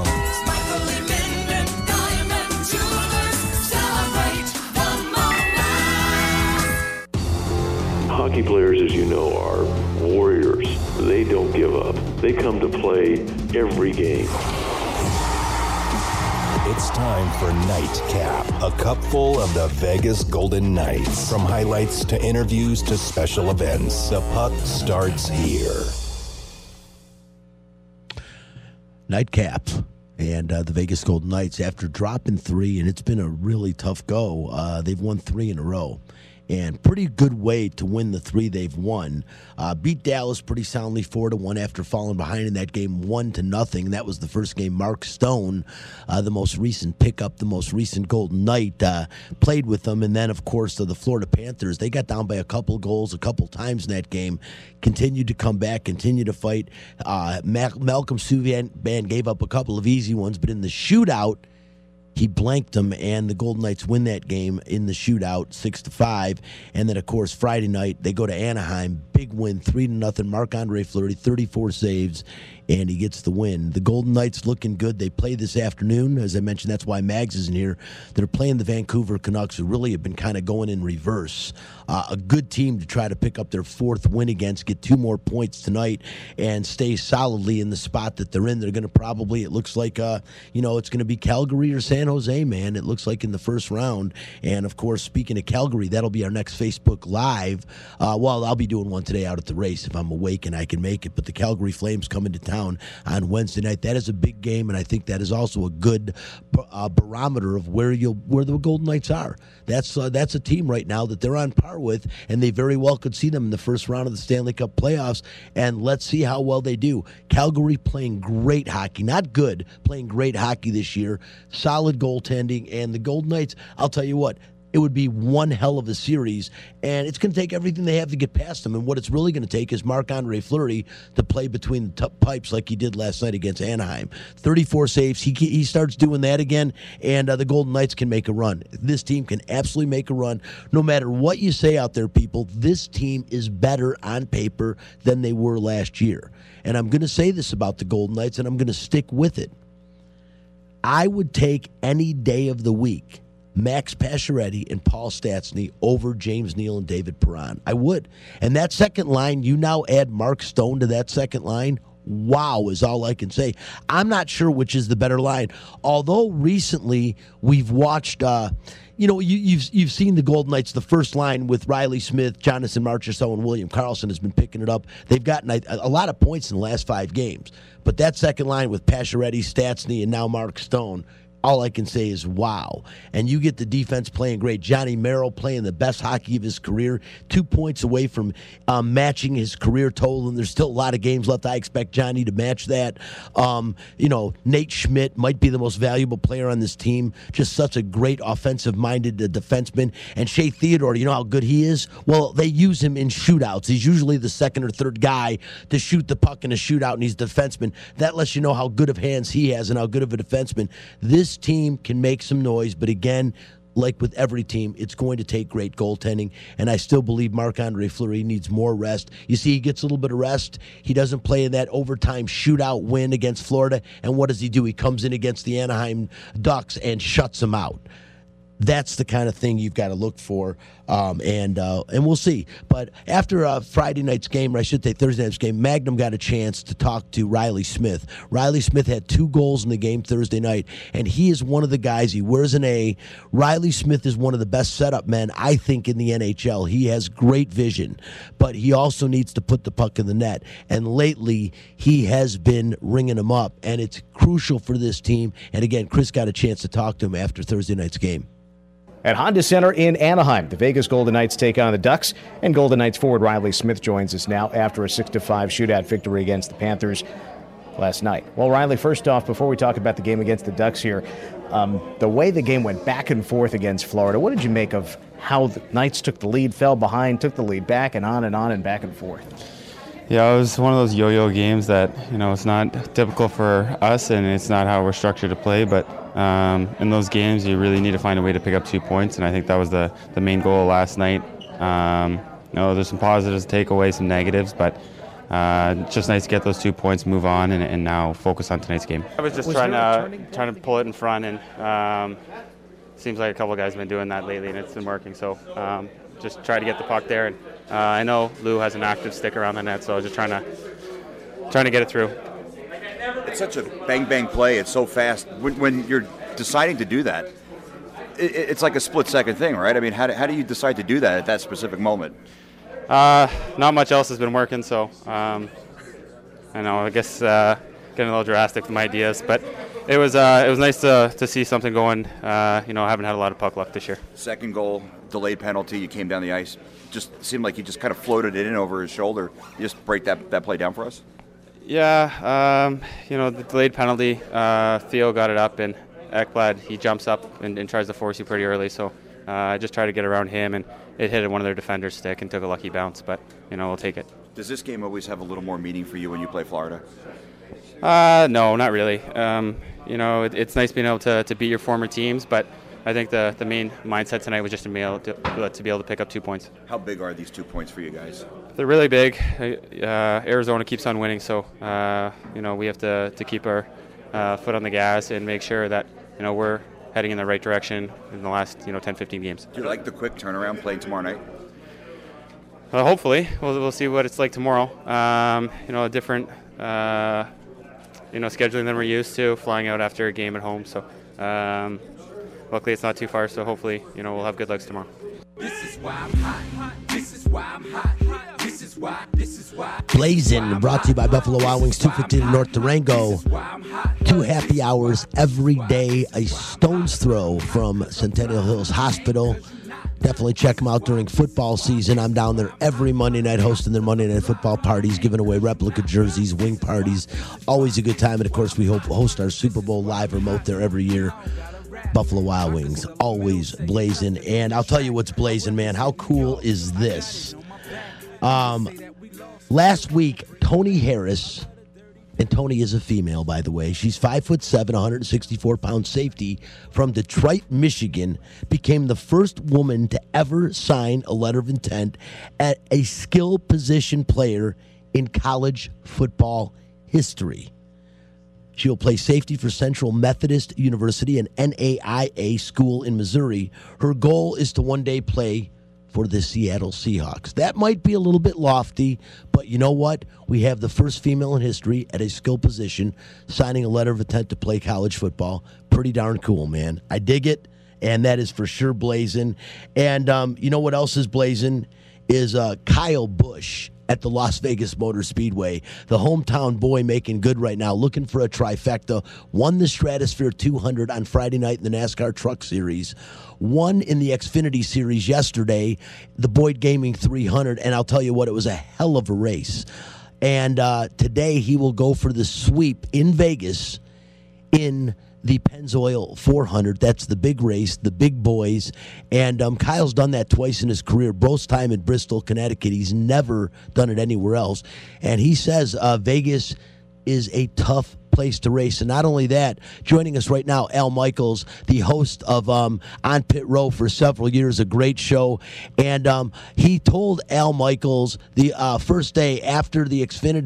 Hockey players, as you know, are warriors. They don't give up. They come to play every game. It's time for Nightcap, a cupful of the Vegas Golden Knights. From highlights to interviews to special events, the puck starts here. Nightcap and the Vegas Golden Knights, after dropping 3, and it's been a really tough go, they've won 3 in a row. And pretty good way to win the 3 they've won. Beat Dallas pretty soundly 4-1 after falling behind in that game 1-0. That was the first game Mark Stone, the most recent pickup, the most recent Golden Knight, played with them. And then, of course, the Florida Panthers, they got down by a couple goals a couple times in that game, continued to come back, continued to fight. Malcolm Subban gave up a couple of easy ones, but in the shootout, he blanked them, and the Golden Knights win that game in the shootout, 6-5. And then, of course, Friday night, they go to Anaheim. Big win, 3-0. Marc-Andre Fleury, 34 saves, and he gets the win. The Golden Knights looking good. They play this afternoon. As I mentioned, that's why Mags isn't here. They're playing the Vancouver Canucks, who really have been kind of going in reverse. A good team to try to pick up their 4th win against, get 2 more points tonight, and stay solidly in the spot that they're in. They're going to probably, it looks like, it's going to be Calgary or San Jose, man. It looks like in the first round. And, of course, speaking of Calgary, that'll be our next Facebook Live. I'll be doing one today out at the race if I'm awake and I can make it. But the Calgary Flames come into town on Wednesday night. That is a big game, and I think that is also a good barometer of where the Golden Knights are. That's a team right now that they're on par with, and they very well could see them in the first round of the Stanley Cup playoffs. And let's see how well they do. Calgary playing great hockey, not good, playing great hockey this year. Solid goaltending, and the Golden Knights, I'll tell you what, it would be one hell of a series, and it's going to take everything they have to get past them. And what it's really going to take is Marc-Andre Fleury to play between the pipes like he did last night against Anaheim. 34 saves. He starts doing that again, and the Golden Knights can make a run. This team can absolutely make a run. No matter what you say out there, people, this team is better on paper than they were last year. And I'm going to say this about the Golden Knights, and I'm going to stick with it. I would take any day of the week Max Pacioretty and Paul Stastny over James Neal and David Perron. I would. And that second line, you now add Mark Stone to that second line. Wow is all I can say. I'm not sure which is the better line. Although recently we've watched, you've seen the Golden Knights, the first line with Riley Smith, Jonathan Marchessault, and William Karlsson has been picking it up. They've gotten a lot of points in the last 5 games. But that second line with Pacioretty, Stastny, and now Mark Stone, all I can say is wow. And you get the defense playing great. Johnny Merrill playing the best hockey of his career, 2 points away from matching his career total, and there's still a lot of games left. I expect Johnny to match that. Nate Schmidt might be the most valuable player on this team, just such a great offensive-minded defenseman. And Shea Theodore, you know how good he is? Well, they use him in shootouts. He's usually the second or third guy to shoot the puck in a shootout, and he's a defenseman. That lets you know how good of hands he has and how good of a defenseman. This team can make some noise, but again, like with every team, it's going to take great goaltending, and I still believe Marc-Andre Fleury needs more rest. You see, he gets a little bit of rest. He doesn't play in that overtime shootout win against Florida, and what does he do? He comes in against the Anaheim Ducks and shuts them out. That's the kind of thing you've got to look for, and we'll see. But after Friday night's game, or I should say Thursday night's game, Magnum got a chance to talk to Riley Smith. Riley Smith had 2 goals in the game Thursday night, and he is one of the guys. He wears an A. Riley Smith is one of the best setup men, I think, in the NHL. He has great vision, but he also needs to put the puck in the net. And lately, he has been ringing them up, and it's crucial for this team. And again, Chris got a chance to talk to him after Thursday night's game. At Honda Center in Anaheim, the Vegas Golden Knights take on the Ducks, and Golden Knights forward Riley Smith joins us now after a 6-5 shootout victory against the Panthers last night. Well, Riley, first off, before we talk about the game against the Ducks here, the way the game went back and forth against Florida, what did you make of how the Knights took the lead, fell behind, took the lead back and on and back and forth? Yeah, it was one of those yo-yo games that, it's not typical for us, and it's not how we're structured to play, but in those games, you really need to find a way to pick up 2 points, and I think that was the main goal last night. There's some positives to take away, some negatives, but it's just nice to get those 2 points, move on, and now focus on tonight's game. I was just trying to pull it in front, and seems like a couple of guys have been doing that lately, and it's been working, so just try to get the puck there. And I know Lou has an active stick around the net, so I was just trying to get it through. It's such a bang-bang play. It's so fast. When you're deciding to do that, it's like a split-second thing, right? I mean, how do you decide to do that at that specific moment? Not much else has been working, so I guess getting a little drastic with my ideas, but it was nice to see something going. I haven't had a lot of puck luck this year. Second goal, delayed penalty. You came down the ice. Just seemed like you just kind of floated it in over his shoulder. You just break that play down for us. Yeah, the delayed penalty. Theo got it up, and Ekblad, he jumps up and tries to force you pretty early. So I just tried to get around him, and it hit one of their defenders' stick and took a lucky bounce. But we'll take it. Does this game always have a little more meaning for you when you play Florida? No, not really. It's nice being able to beat your former teams, but I think the main mindset tonight was just to be able to pick up 2 points. How big are these 2 points for you guys? They're really big. Arizona keeps on winning, so we have to keep our foot on the gas and make sure that we're heading in the right direction in the last 10-15 games. Do you like the quick turnaround playing tomorrow night? Hopefully, we'll see what it's like tomorrow. A different scheduling than we're used to, flying out after a game at home. So luckily it's not too far, so hopefully we'll have good legs tomorrow. This is why I'm hot. This is why I'm hot. This is Blazing, brought to you by Buffalo Wild Wings, 215 North Durango. 2 happy hours every day, a stone's throw from Centennial Hills Hospital. Definitely check them out during football season. I'm down there every Monday night hosting their Monday Night Football parties, giving away replica jerseys, wing parties. Always a good time. And, of course, we host our Super Bowl live remote there every year. Buffalo Wild Wings, always blazing. And I'll tell you what's blazing, man. How cool is this? Last week, Tony Harris, and Tony is a female, by the way. She's 5'7", 164-pound safety from Detroit, Michigan, became the first woman to ever sign a letter of intent at a skill position player in college football history. She will play safety for Central Methodist University, an NAIA school in Missouri. Her goal is to one day play for the Seattle Seahawks. That might be a little bit lofty, but you know what? We have the first female in history at a skill position signing a letter of intent to play college football. Pretty darn cool, man. I dig it, and that is for sure blazing. And you know what else is blazing is Kyle Busch at the Las Vegas Motor Speedway. The hometown boy making good right now, looking for a trifecta. Won the Stratosphere 200 on Friday night in the NASCAR Truck Series. Won in the Xfinity Series yesterday, the Boyd Gaming 300. And I'll tell you what, it was a hell of a race. And today he will go for the sweep in Vegas in the Pennzoil 400. That's the big race, the big boys. And Kyle's done that twice in his career, both time in Bristol, Connecticut. He's never done it anywhere else. And he says Vegas is a tough place to race. And not only that, joining us right now, Al Michaels, the host of On Pit Row for several years, a great show. And he told Al Michaels the first day after the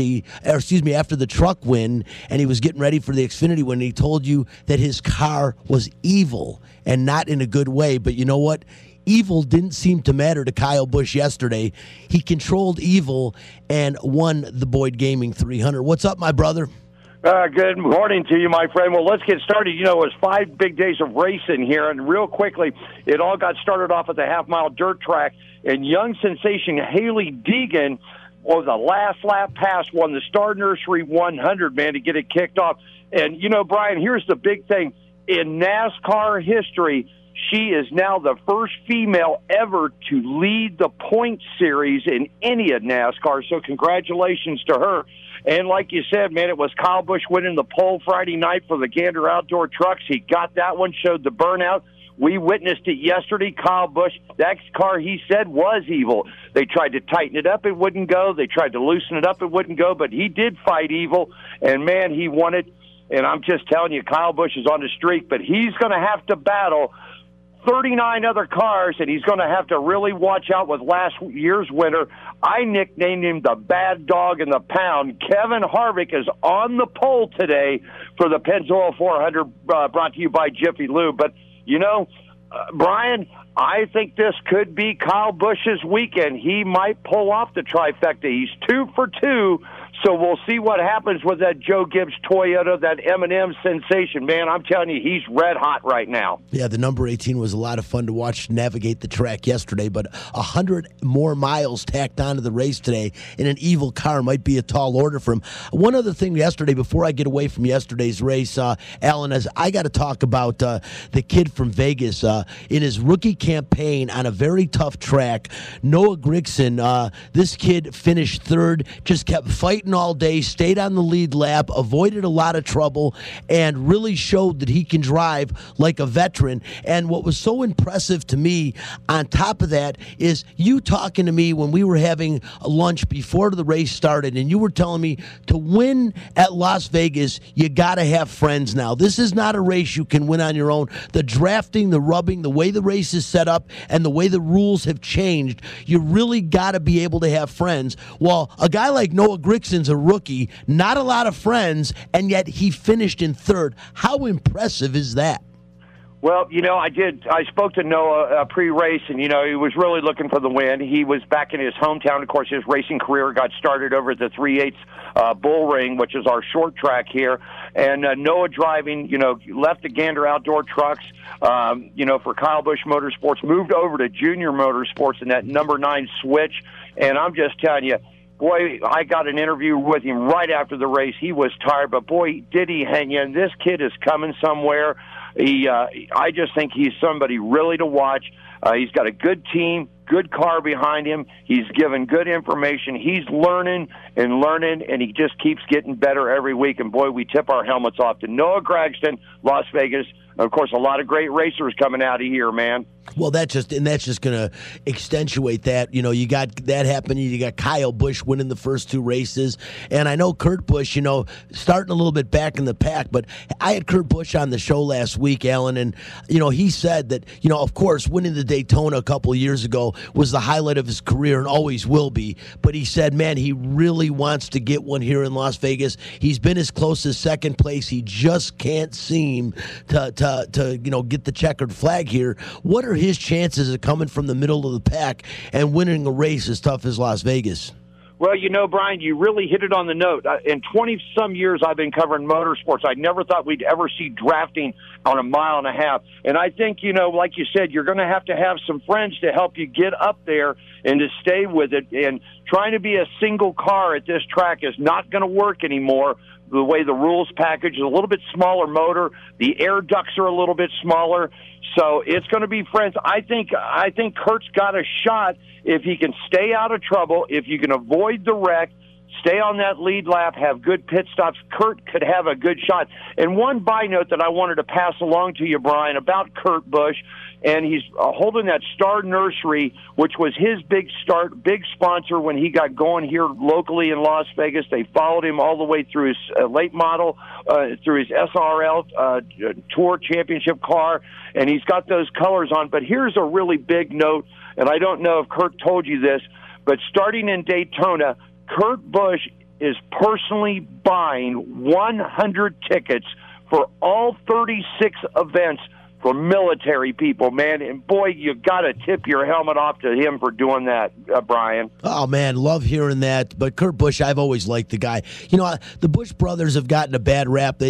after the truck win, and he was getting ready for the Xfinity win, he told you that his car was evil and not in a good way. But you know what? Evil didn't seem to matter to Kyle Busch yesterday. He controlled evil and won the Boyd Gaming 300. What's up, my brother? Good morning to you, my friend. Well, let's get started. You know, it was 5 big days of racing here, and real quickly, it all got started off at the half-mile dirt track, and young sensation Haley Deegan was the last lap pass, won the Star Nursery 100, man, to get it kicked off. And, you know, Brian, here's the big thing. In NASCAR history, she is now the first female ever to lead the point series in any of NASCAR, so congratulations to her. And like you said, man, it was Kyle Busch winning the pole Friday night for the Gander Outdoor Trucks. He got that one, showed the burnout. We witnessed it yesterday. Kyle Busch, that car, he said, was evil. They tried to tighten it up, it wouldn't go. They tried to loosen it up, it wouldn't go. But he did fight evil, and, man, he won it. And I'm just telling you, Kyle Busch is on the streak, but he's going to have to battle 39 other cars, and he's going to have to really watch out with last year's winner. I nicknamed him the bad dog in the pound. Kevin Harvick is on the pole today for the Pennzoil 400, brought to you by Jiffy Lube. But, you know, Brian, I think this could be Kyle Busch's weekend. He might pull off the trifecta. He's 2 for 2. So we'll see what happens with that Joe Gibbs Toyota, that M&M sensation. Man, I'm telling you, he's red hot right now. Yeah, the number 18 was a lot of fun to watch navigate the track yesterday, but 100 more miles tacked onto the race today in an evil car might be a tall order for him. One other thing yesterday, before I get away from yesterday's race, Alan, as I got to talk about the kid from Vegas. In his rookie campaign on a very tough track, Noah Gragson, this kid finished third, just kept fighting all day, stayed on the lead lap, avoided a lot of trouble, and really showed that he can drive like a veteran. And what was so impressive to me on top of that is you talking to me when we were having a lunch before the race started, and you were telling me to win at Las Vegas, you got to have friends now. This is not a race you can win on your own. The drafting, the rubbing, the way the race is set up, and the way the rules have changed, you really got to be able to have friends. Well, a guy like Noah Gragson, a rookie, not a lot of friends, and yet he finished in third. How impressive is that? Well, you know, I spoke to Noah pre-race, and, you know, he was really looking for the win. He was back in his hometown. Of course, his racing career got started over at the 3/8 Bull Ring, which is our short track here. And Noah driving, you know, left the Gander Outdoor Trucks, you know, for Kyle Busch Motorsports, moved over to Junior Motorsports in that number 9 switch. And I'm just telling you, Boy, I got an interview with him right after the race. He was tired, but boy, did he hang in. This kid is coming somewhere. I just think he's somebody really to watch. He's got a good team, good car behind him. He's given good information. He's learning, and he just keeps getting better every week. And, boy, we tip our helmets off to Noah Gragson, Las Vegas. Of course, a lot of great racers coming out of here, man. Well, that's just going to accentuate that. You know, you got that happening. You got Kyle Busch winning the first two races. And I know Kurt Busch, you know, starting a little bit back in the pack. But I had Kurt Busch on the show last week, Alan, and, you know, he said that, you know, of course, winning the Daytona a couple of years ago was the highlight of his career and always will be. But he said, man, he really wants to get one here in Las Vegas. He's been as close as second place. He just can't seem to you know, get the checkered flag here. What are his chances of coming from the middle of the pack and winning a race as tough as Las Vegas? Well, you know, Brian, you really hit it on the note. In 20-some years I've been covering motorsports, I never thought we'd ever see drafting on a mile and a half. And I think, you know, like you said, you're going to have some friends to help you get up there and to stay with it. And trying to be a single car at this track is not going to work anymore. The way the rules package is a little bit smaller motor, the air ducts are a little bit smaller, so it's going to be friends. I think Kurt's got a shot if he can stay out of trouble, if you can avoid the wreck, stay on that lead lap, have good pit stops. Kurt could have a good shot. And one by note that I wanted to pass along to you, Brian, about Kurt Busch, and he's holding that Star Nursery, which was his big sponsor when he got going here locally in Las Vegas. They followed him all the way through his late model, through his SRL Tour Championship car, and he's got those colors on. But here's a really big note, and I don't know if Kurt told you this, but starting in Daytona, Kurt Busch is personally buying 100 tickets for all 36 events for military people, man. And, boy, you got to tip your helmet off to him for doing that, Brian. Oh, man, love hearing that. But Kurt Busch, I've always liked the guy. You know, the Busch brothers have gotten a bad rap.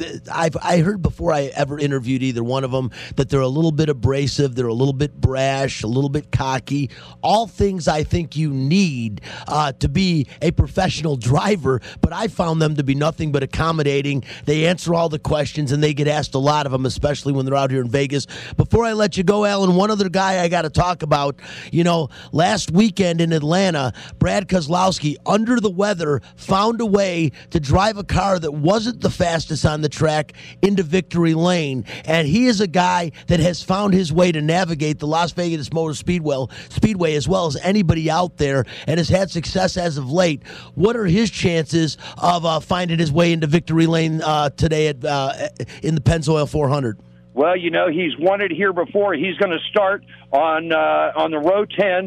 I heard before I ever interviewed either one of them that they're a little bit abrasive, they're a little bit brash, a little bit cocky. All things I think you need to be a professional driver, but I found them to be nothing but accommodating. They answer all the questions, and they get asked a lot of them, especially when they're out here in Vegas. Before I let you go, Alan, one other guy I got to talk about. You know, last weekend in Atlanta, Brad Keselowski, under the weather, found a way to drive a car that wasn't the fastest on the track into victory lane. And he is a guy that has found his way to navigate the Las Vegas Motor Speedway as well as anybody out there, and has had success as of late. What are his chances of finding his way into victory lane today in the Pennzoil 400? Well, you know, he's won it here before. He's going to start on the row 10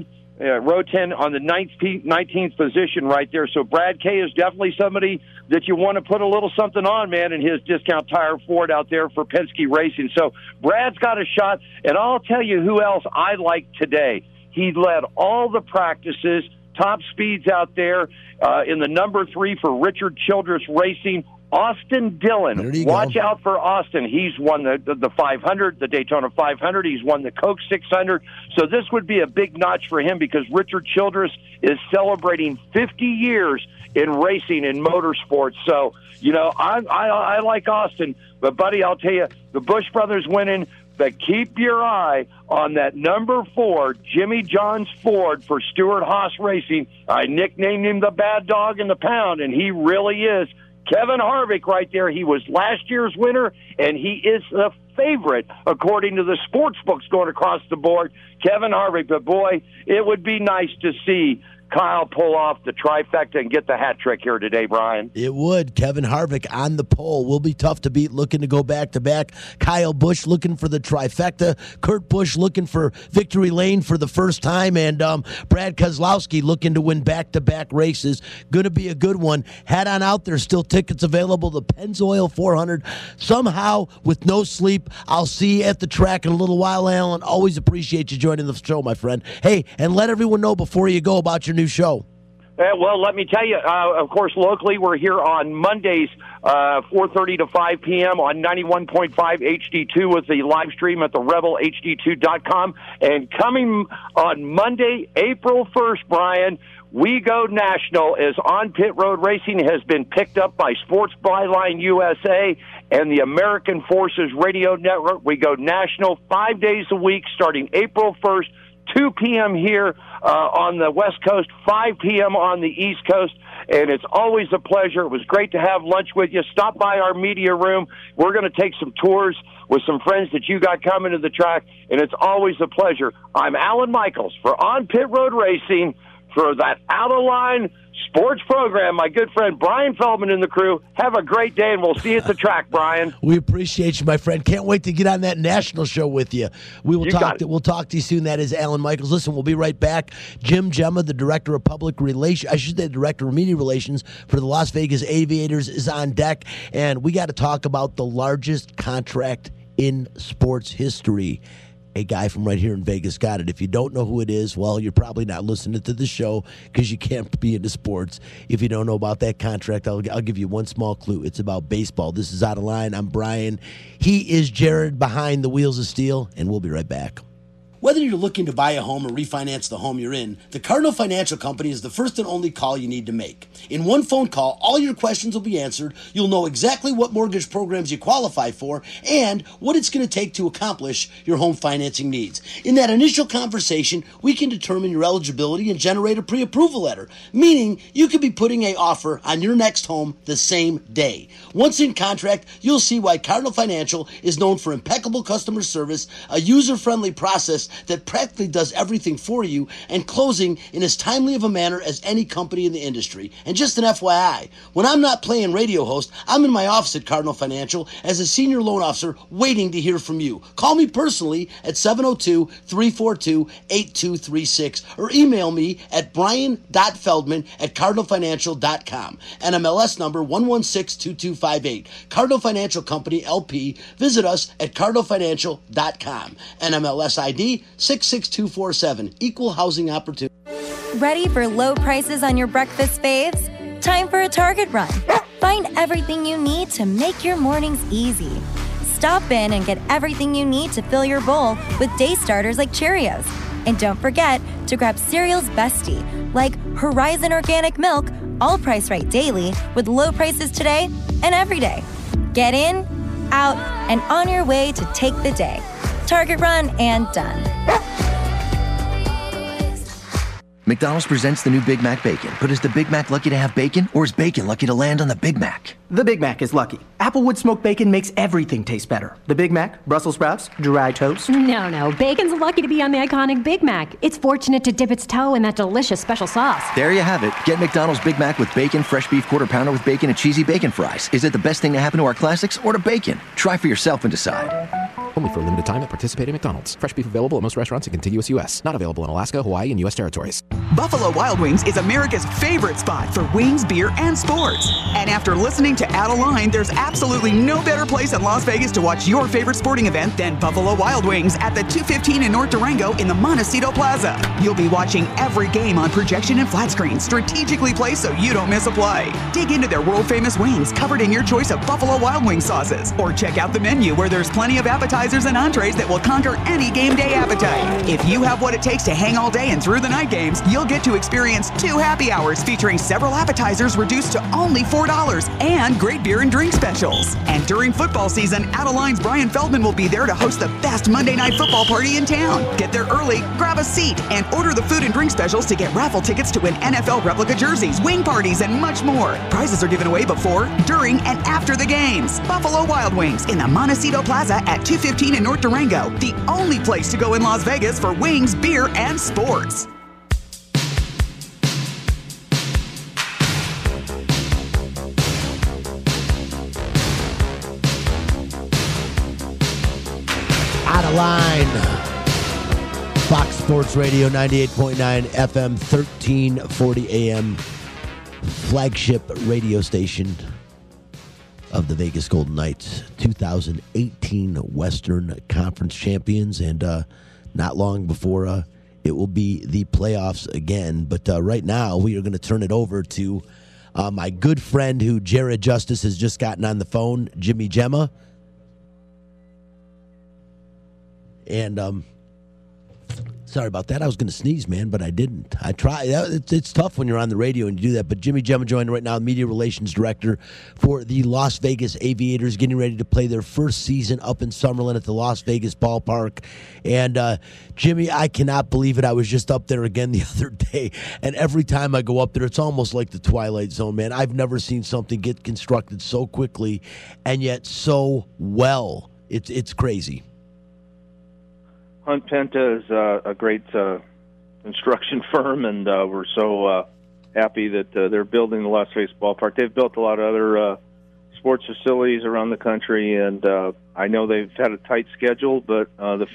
on the 19th position right there. So Brad K is definitely somebody that you want to put a little something on, man, in his discount tire Ford out there for Penske Racing. So Brad's got a shot, and I'll tell you who else I like today. He led all the practices, top speeds out there in the number 3 for Richard Childress Racing. Austin Dillon, watch out for Austin. He's won the 500, the Daytona 500. He's won the Coke 600. So this would be a big notch for him because Richard Childress is celebrating 50 years in racing in motorsports. So, you know, I like Austin. But, buddy, I'll tell you, the Busch brothers winning, but keep your eye on that number 4, Jimmy John's Ford for Stewart-Haas Racing. I nicknamed him the bad dog in the pound, and he really is. Kevin Harvick right there. He was last year's winner, and he is the favorite, according to the sports books going across the board. Kevin Harvick, but boy, it would be nice to see Kyle pull off the trifecta and get the hat trick here today, Brian. It would. Kevin Harvick on the pole will be tough to beat, looking to go back-to-back. Kyle Busch looking for the trifecta. Kurt Busch looking for victory lane for the first time. And Brad Keselowski looking to win back-to-back races. Going to be a good one. Head on out there. Still tickets available. The Pennzoil 400. Somehow, with no sleep, I'll see you at the track in a little while, Alan. Always appreciate you joining the show, my friend. Hey, and let everyone know before you go about your new show. Well, let me tell you, of course, locally, we're here on Mondays, 4:30 to 5 p.m. on 91.5 HD2 with the live stream at the rebelhd2.com. And coming on Monday, April 1st, Brian, We Go National is on Pit Road Racing, has been picked up by Sports Byline USA and the American Forces Radio Network. We Go National 5 days a week starting April 1st, 2 p.m. here on the West Coast, 5 p.m. on the East Coast. And it's always a pleasure. It was great to have lunch with you. Stop by our media room. We're going to take some tours with some friends that you got coming to the track, and it's always a pleasure. I'm Alan Michaels for On Pit Road Racing for that Out of Line sports program. My good friend Brian Feldman and the crew. Have a great day, and we'll see you at the track, Brian. We appreciate you, my friend. Can't wait to get on that national show with you. We'll talk to you soon. That is Alan Michaels. Listen, we'll be right back. Jim Gemma, the Director of Public Relations, I should say Director of Media Relations for the Las Vegas Aviators, is on deck, and we got to talk about the largest contract in sports history. A guy from right here in Vegas got it. If you don't know who it is, well, you're probably not listening to the show because you can't be into sports. If you don't know about that contract, I'll give you one small clue. It's about baseball. This is Out of Line. I'm Brian. He is Jared behind the wheels of steel, and we'll be right back. Whether you're looking to buy a home or refinance the home you're in, the Cardinal Financial Company is the first and only call you need to make. In one phone call, all your questions will be answered. You'll know exactly what mortgage programs you qualify for and what it's going to take to accomplish your home financing needs. In that initial conversation, we can determine your eligibility and generate a pre-approval letter, meaning you could be putting an offer on your next home the same day. Once in contract, you'll see why Cardinal Financial is known for impeccable customer service, a user-friendly process that practically does everything for you, and closing in as timely of a manner as any company in the industry. And just an FYI, when I'm not playing radio host, I'm in my office at Cardinal Financial as a senior loan officer waiting to hear from you. Call me personally at 702-342-8236 or email me at brian.feldman@cardinalfinancial.com. NMLS number 1162258. Cardinal Financial Company, LP. Visit us at cardinalfinancial.com. NMLS ID 66247. Equal housing opportunity. Ready for low prices on your breakfast faves? Time for a Target run. Find everything you need to make your mornings easy. Stop in and get everything you need to fill your bowl with day starters like Cheerios. And don't forget to grab cereal's bestie, like Horizon Organic Milk, all price right daily with low prices today and every day. Get in, out, and on your way to take the day. Target run and done. McDonald's presents the new Big Mac Bacon. But is the Big Mac lucky to have bacon, or is bacon lucky to land on the Big Mac? The Big Mac is lucky. Applewood smoked bacon makes everything taste better. The Big Mac, Brussels sprouts, dry toast. No. Bacon's lucky to be on the iconic Big Mac. It's fortunate to dip its toe in that delicious special sauce. There you have it. Get McDonald's Big Mac with bacon, fresh beef quarter pounder with bacon, and cheesy bacon fries. Is it the best thing to happen to our classics, or to bacon? Try for yourself and decide. Only for a limited time at participating McDonald's. Fresh beef available at most restaurants in contiguous U.S. Not available in Alaska, Hawaii, and U.S. territories. Buffalo Wild Wings is America's favorite spot for wings, beer, and sports. And after listening to Out of Line, there's absolutely no better place in Las Vegas to watch your favorite sporting event than Buffalo Wild Wings at the 215 in North Durango in the Montecito Plaza. You'll be watching every game on projection and flat screen, strategically placed so you don't miss a play. Dig into their world-famous wings covered in your choice of Buffalo Wild Wing sauces. Or check out the menu where there's plenty of appetizers and entrees that will conquer any game day appetite. If you have what it takes to hang all day and through the night games, you'll get to experience 2 happy hours featuring several appetizers reduced to only $4 and great beer and drink specials. And during football season, Out of Line's Brian Feldman will be there to host the best Monday night football party in town. Get there early, grab a seat, and order the food and drink specials to get raffle tickets to win NFL replica jerseys, wing parties, and much more. Prizes are given away before, during, and after the games. Buffalo Wild Wings in the Montecito Plaza at 215 in North Durango, the only place to go in Las Vegas for wings, beer, and sports. Out of Line. Fox Sports Radio 98.9 FM, 1340 AM, flagship radio station of the Vegas Golden Knights, 2018 Western Conference champions, and not long before it will be the playoffs again. But right now, we are going to turn it over to my good friend who Jared Justice has just gotten on the phone, Jimmy Gemma. And Sorry about that. I was going to sneeze, man, but I didn't. I tried. It's tough when you're on the radio and you do that. But Jimmy Gemma joined right now, Media Relations Director for the Las Vegas Aviators, getting ready to play their first season up in Summerlin at the Las Vegas Ballpark. And, Jimmy, I cannot believe it. I was just up there again the other day, and every time I go up there, it's almost like the Twilight Zone, man. I've never seen something get constructed so quickly and yet so well. It's crazy. Hunt Penta is a great construction firm, and we're so happy that they're building the Las Vegas Ballpark. They've built a lot of other sports facilities around the country, and I know they've had a tight schedule, but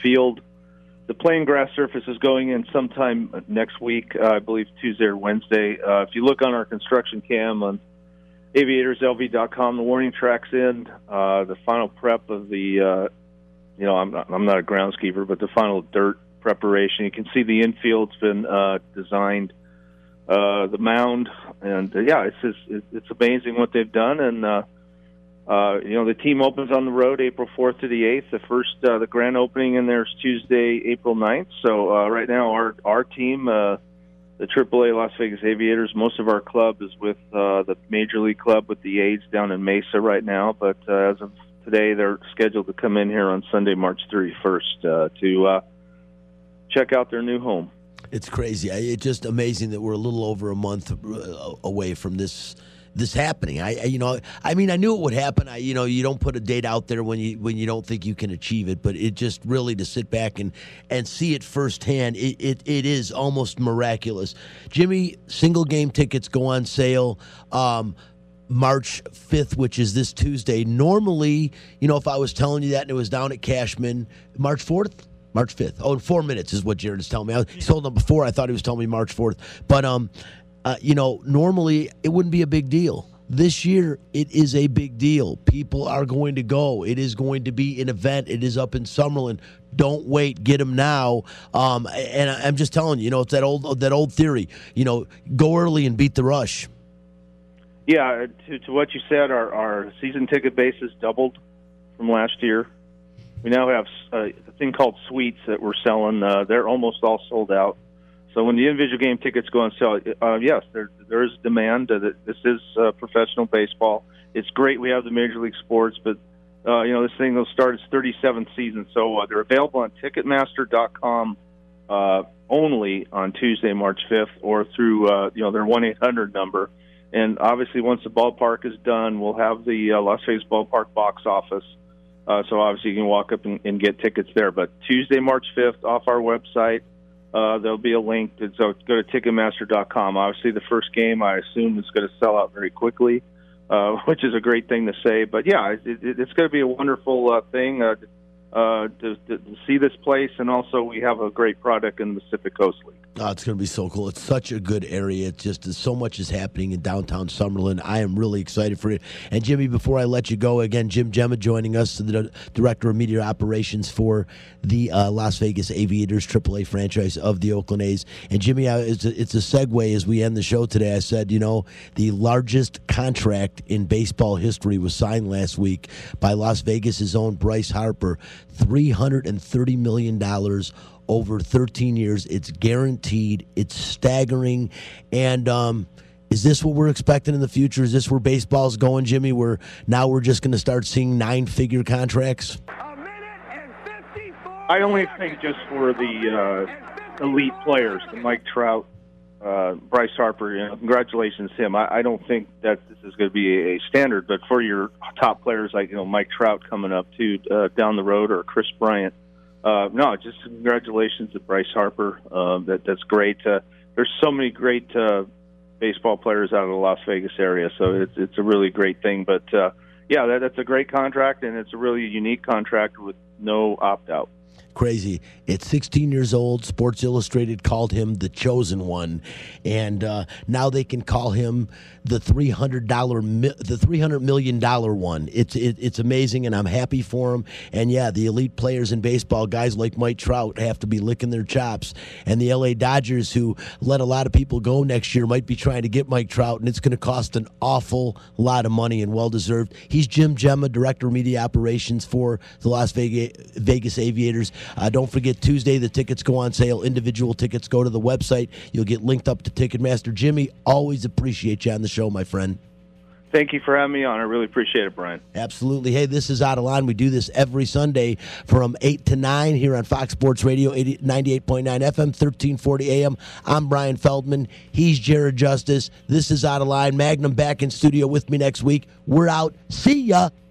the playing grass surface is going in sometime next week, I believe Tuesday or Wednesday. If you look on our construction cam on aviatorslv.com, the warning track's in. The final prep of the I'm not a groundskeeper, but the final dirt preparation. You can see the infield's been designed, the mound, and it's amazing what they've done. And the team opens on the road April 4th to the 8th. The grand opening in there is Tuesday, April 9th. So right now, our team, the AAA Las Vegas Aviators, most of our club is with the Major League Club with the Aids down in Mesa right now, but as of today, they're scheduled to come in here on Sunday, March 31st to check out their new home. It's crazy. It's just amazing that we're a little over a month away from this happening. I knew it would happen. You don't put a date out there when you don't think you can achieve it, but it just really to sit back and see it firsthand, it is almost miraculous. Jimmy, single game tickets go on sale March 5th, which is this Tuesday. Normally, if I was telling you that and it was down at Cashman, March 4th? March 5th. Oh, in 4 minutes is what Jared is telling me. He told him before. I thought he was telling me March 4th. But, normally it wouldn't be a big deal. This year, it is a big deal. People are going to go. It is going to be an event. It is up in Summerlin. Don't wait. Get them now. And I'm just telling you, it's that old theory. Go early and beat the rush. Yeah, to what you said, our season ticket base has doubled from last year. We now have a thing called suites that we're selling. They're almost all sold out. So when the individual game tickets go on sale, yes, there is demand. This is professional baseball. It's great we have the Major League Sports, but this thing will start its 37th season. So they're available on Ticketmaster.com only on Tuesday, March 5th, or through their 1-800 number. And obviously, once the ballpark is done, we'll have the Las Vegas Ballpark box office. So obviously, you can walk up and get tickets there. But Tuesday, March 5th, off our website, there'll be a link. So go to Ticketmaster.com. Obviously, the first game, I assume, is going to sell out very quickly, which is a great thing to say. But, yeah, it's going to be a wonderful thing to see this place. And also, we have a great product in the Pacific Coast League. Oh, it's going to be so cool. It's such a good area. It's just so much is happening in downtown Summerlin. I am really excited for it. And, Jimmy, before I let you go, again, Jim Gemma joining us, the Director of Media Operations for the Las Vegas Aviators, AAA franchise of the Oakland A's. And, Jimmy, it's a segue as we end the show today. I said, the largest contract in baseball history was signed last week by Las Vegas' own Bryce Harper, $330 million over 13 years. It's guaranteed. It's staggering. And is this what we're expecting in the future? Is this where baseball's going, Jimmy, where now we're just going to start seeing 9-figure contracts? I only think just for the elite players, the Mike Trout, Bryce Harper, congratulations to him. I don't think that this is going to be a standard, but for your top players like Mike Trout coming up too down the road, or Chris Bryant, no, just congratulations to Bryce Harper. That's great. There's so many great baseball players out of the Las Vegas area, so it's a really great thing. But that's a great contract, and it's a really unique contract with no opt-out. Crazy. At 16 years old, Sports Illustrated called him the chosen one, and now they can call him the $300 million one. It's amazing, and I'm happy for him. And the elite players in baseball, guys like Mike Trout, have to be licking their chops. And the LA Dodgers, who let a lot of people go next year, might be trying to get Mike Trout, and it's going to cost an awful lot of money, and well deserved. He's Jim Gemma, Director of Media Operations for the Las Vegas Aviators. Don't forget, Tuesday, the tickets go on sale. Individual tickets go to the website. You'll get linked up to Ticketmaster. Jimmy, always appreciate you on the show, my friend. Thank you for having me on. I really appreciate it, Brian. Absolutely. Hey, this is Out of Line. We do this every Sunday from 8 to 9 here on Fox Sports Radio, 98.9 FM, 1340 AM. I'm Brian Feldman. He's Jared Justice. This is Out of Line. Magnum back in studio with me next week. We're out. See ya.